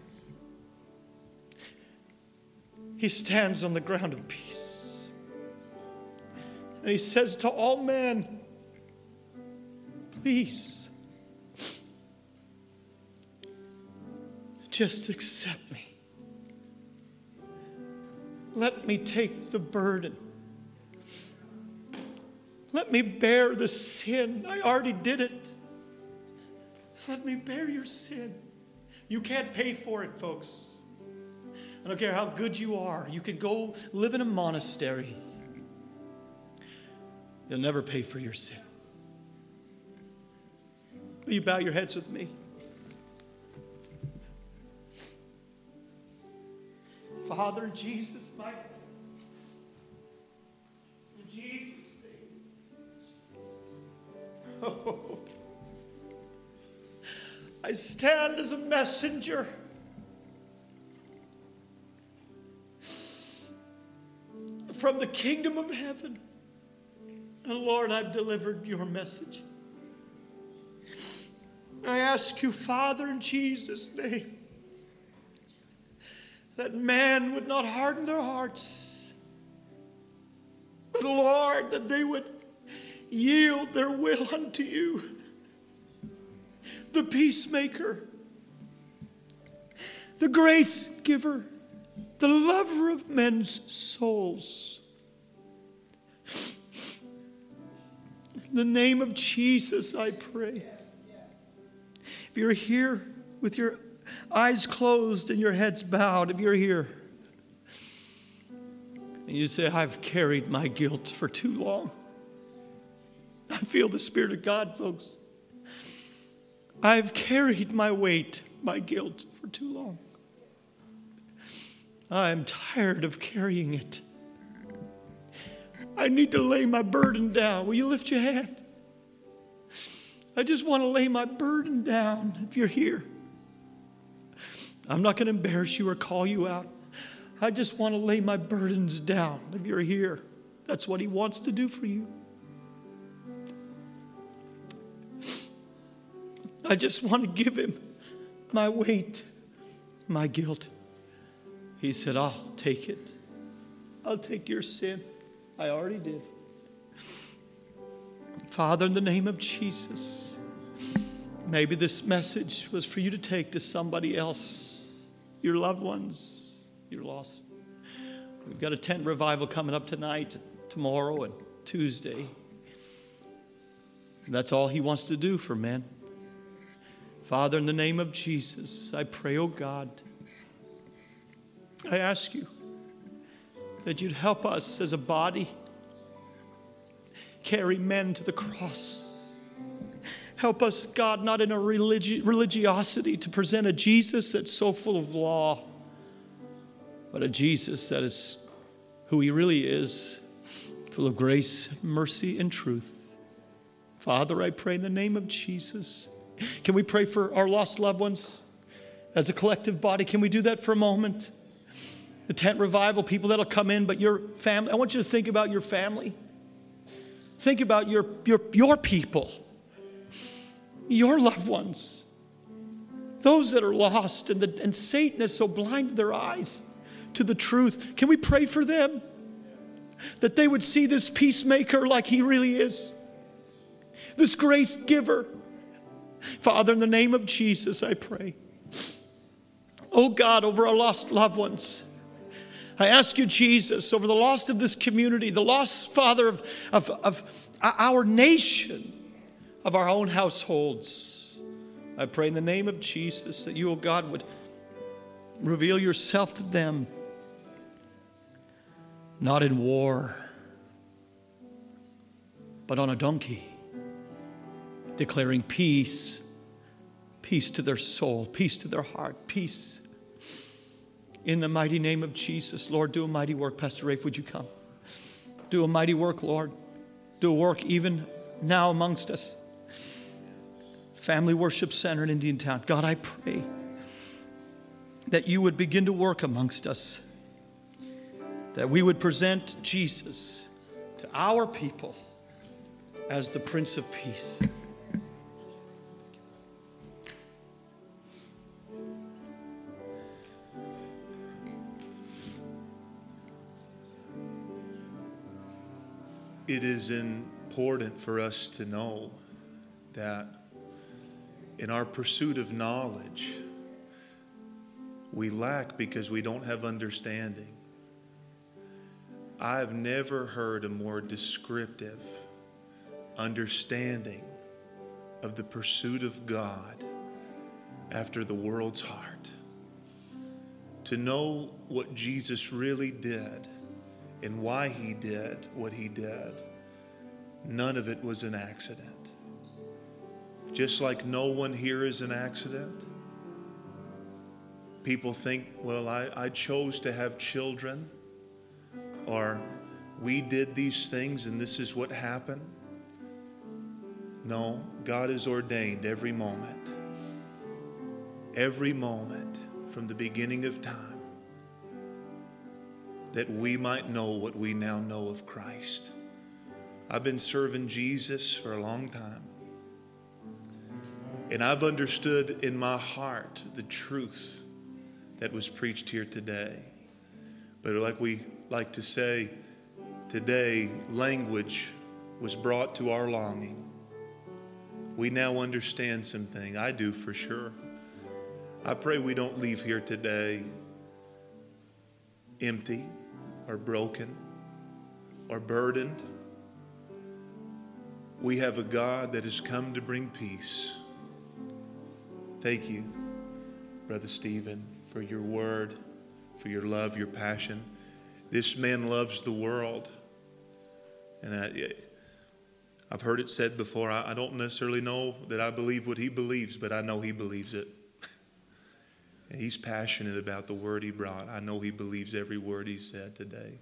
He stands on the ground of peace. And he says to all men, please, just accept me. Let me take the burden. Let me bear the sin. I already did it. Let me bear your sin. You can't pay for it, folks. I don't care how good you are. You can go live in a monastery. You'll never pay for your sin. Will you bow your heads with me? Father, in Jesus' my in Jesus' name. Oh, I stand as a messenger from the kingdom of heaven. And Lord, I've delivered your message. I ask you, Father, in Jesus' name, that man would not harden their hearts, but Lord, that they would yield their will unto you, the peacemaker, the grace giver, the lover of men's souls. In the name of Jesus, I pray. If you're here with your eyes closed and your heads bowed, if you're here and you say, I've carried my guilt for too long. I feel the Spirit of God, folks. I've carried my weight, my guilt for too long. I'm tired of carrying it. I need to lay my burden down. Will you lift your hand? I just want to lay my burden down if you're here. I'm not going to embarrass you or call you out. I just want to lay my burdens down if you're here. That's what he wants to do for you. I just want to give him my weight, my guilt. He said, I'll take it. I'll take your sin. I already did. Father, in the name of Jesus, maybe this message was for you to take to somebody else, your loved ones, your lost. We've got a tent revival coming up tonight, tomorrow, and Tuesday. And that's all he wants to do for men. Father, in the name of Jesus, I pray, oh God, I ask you that you'd help us as a body carry men to the cross. Help us, God, not in a religi- religiosity to present a Jesus that's so full of law, but a Jesus that is who he really is, full of grace, mercy, and truth. Father, I pray in the name of Jesus. Can we pray for our lost loved ones as a collective body? Can we do that for a moment? The tent revival, people that'll come in, but your family, I want you to think about your family. Think about your, your, your people, your loved ones, those that are lost, and, the, and Satan has so blinded their eyes to the truth. Can we pray for them? That they would see this peacemaker like he really is, this grace giver. Father, in the name of Jesus, I pray. Oh God, over our lost loved ones, I ask you, Jesus, over the lost of this community, the lost, Father, of, of, of our nation, of our own households. I pray in the name of Jesus that you, oh God, would reveal yourself to them, not in war, but on a donkey, declaring peace, peace to their soul, peace to their heart, peace. In the mighty name of Jesus, Lord, do a mighty work. Pastor Rafe, would you come? Do a mighty work, Lord. Do a work even now amongst us. Family Worship Center in Indiantown. God, I pray that you would begin to work amongst us, that we would present Jesus to our people as the Prince of Peace. It is important for us to know that in our pursuit of knowledge, we lack because we don't have understanding. I've never heard a more descriptive understanding of the pursuit of God after the world's heart. To know what Jesus really did and why he did what he did, none of it was an accident. Just like no one here is an accident. People think, well, I, I chose to have children, or we did these things and this is what happened. No, God has ordained every moment, every moment from the beginning of time, that we might know what we now know of Christ. I've been serving Jesus for a long time. And I've understood in my heart the truth that was preached here today. But like we like to say, today language was brought to our longing. We now understand something. I do for sure. I pray we don't leave here today empty or broken or burdened. We have a God that has come to bring peace. Thank you, Brother Stephen, for your word, for your love, your passion. This man loves the world. And I, I've heard it said before, I, I don't necessarily know that I believe what he believes, but I know he believes it. And he's passionate about the word he brought. I know he believes every word he said today.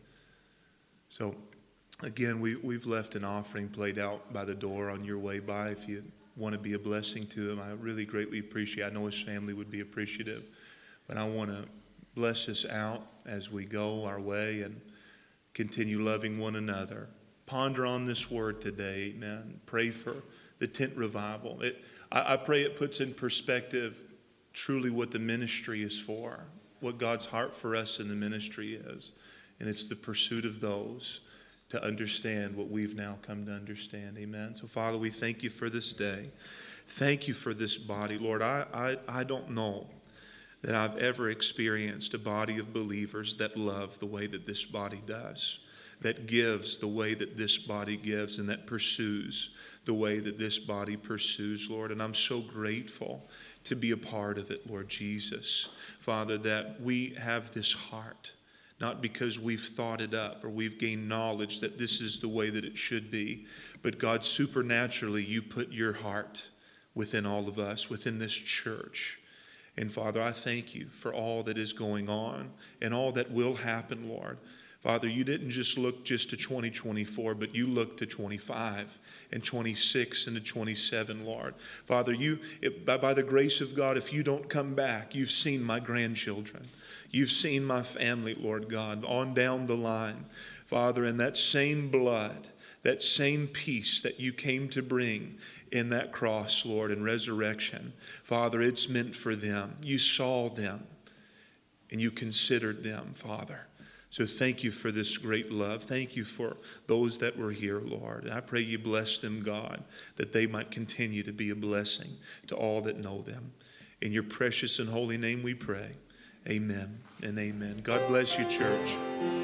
So, again, we, we've left an offering plate out by the door on your way by. If you want to be a blessing to him, I really greatly appreciate it. I know his family would be appreciative. But I want to bless us out as we go our way and continue loving one another. Ponder on this word today, amen. Pray for the tent revival. It, I, I pray it puts in perspective truly what the ministry is for, what God's heart for us in the ministry is. And it's the pursuit of those to understand what we've now come to understand. Amen. So, Father, we thank you for this day. Thank you for this body. Lord, I, I, I don't know that I've ever experienced a body of believers that love the way that this body does, that gives the way that this body gives, and that pursues the way that this body pursues, Lord. And I'm so grateful to be a part of it, Lord Jesus. Father, that we have this heart, not because we've thought it up or we've gained knowledge that this is the way that it should be, but God, supernaturally, you put your heart within all of us, within this church. And Father, I thank you for all that is going on and all that will happen, Lord. Father, you didn't just look just to twenty twenty-four, but you looked to twenty-five and twenty-six and to twenty-seven, Lord. Father, you, it, by, by the grace of God, if you don't come back, you've seen my grandchildren. You've seen my family, Lord God, on down the line. Father, and that same blood, that same peace that you came to bring in that cross, Lord, and resurrection, Father, it's meant for them. You saw them and you considered them, Father. So thank you for this great love. Thank you for those that were here, Lord. And I pray you bless them, God, that they might continue to be a blessing to all that know them. In your precious and holy name we pray. Amen and amen. God bless you, church.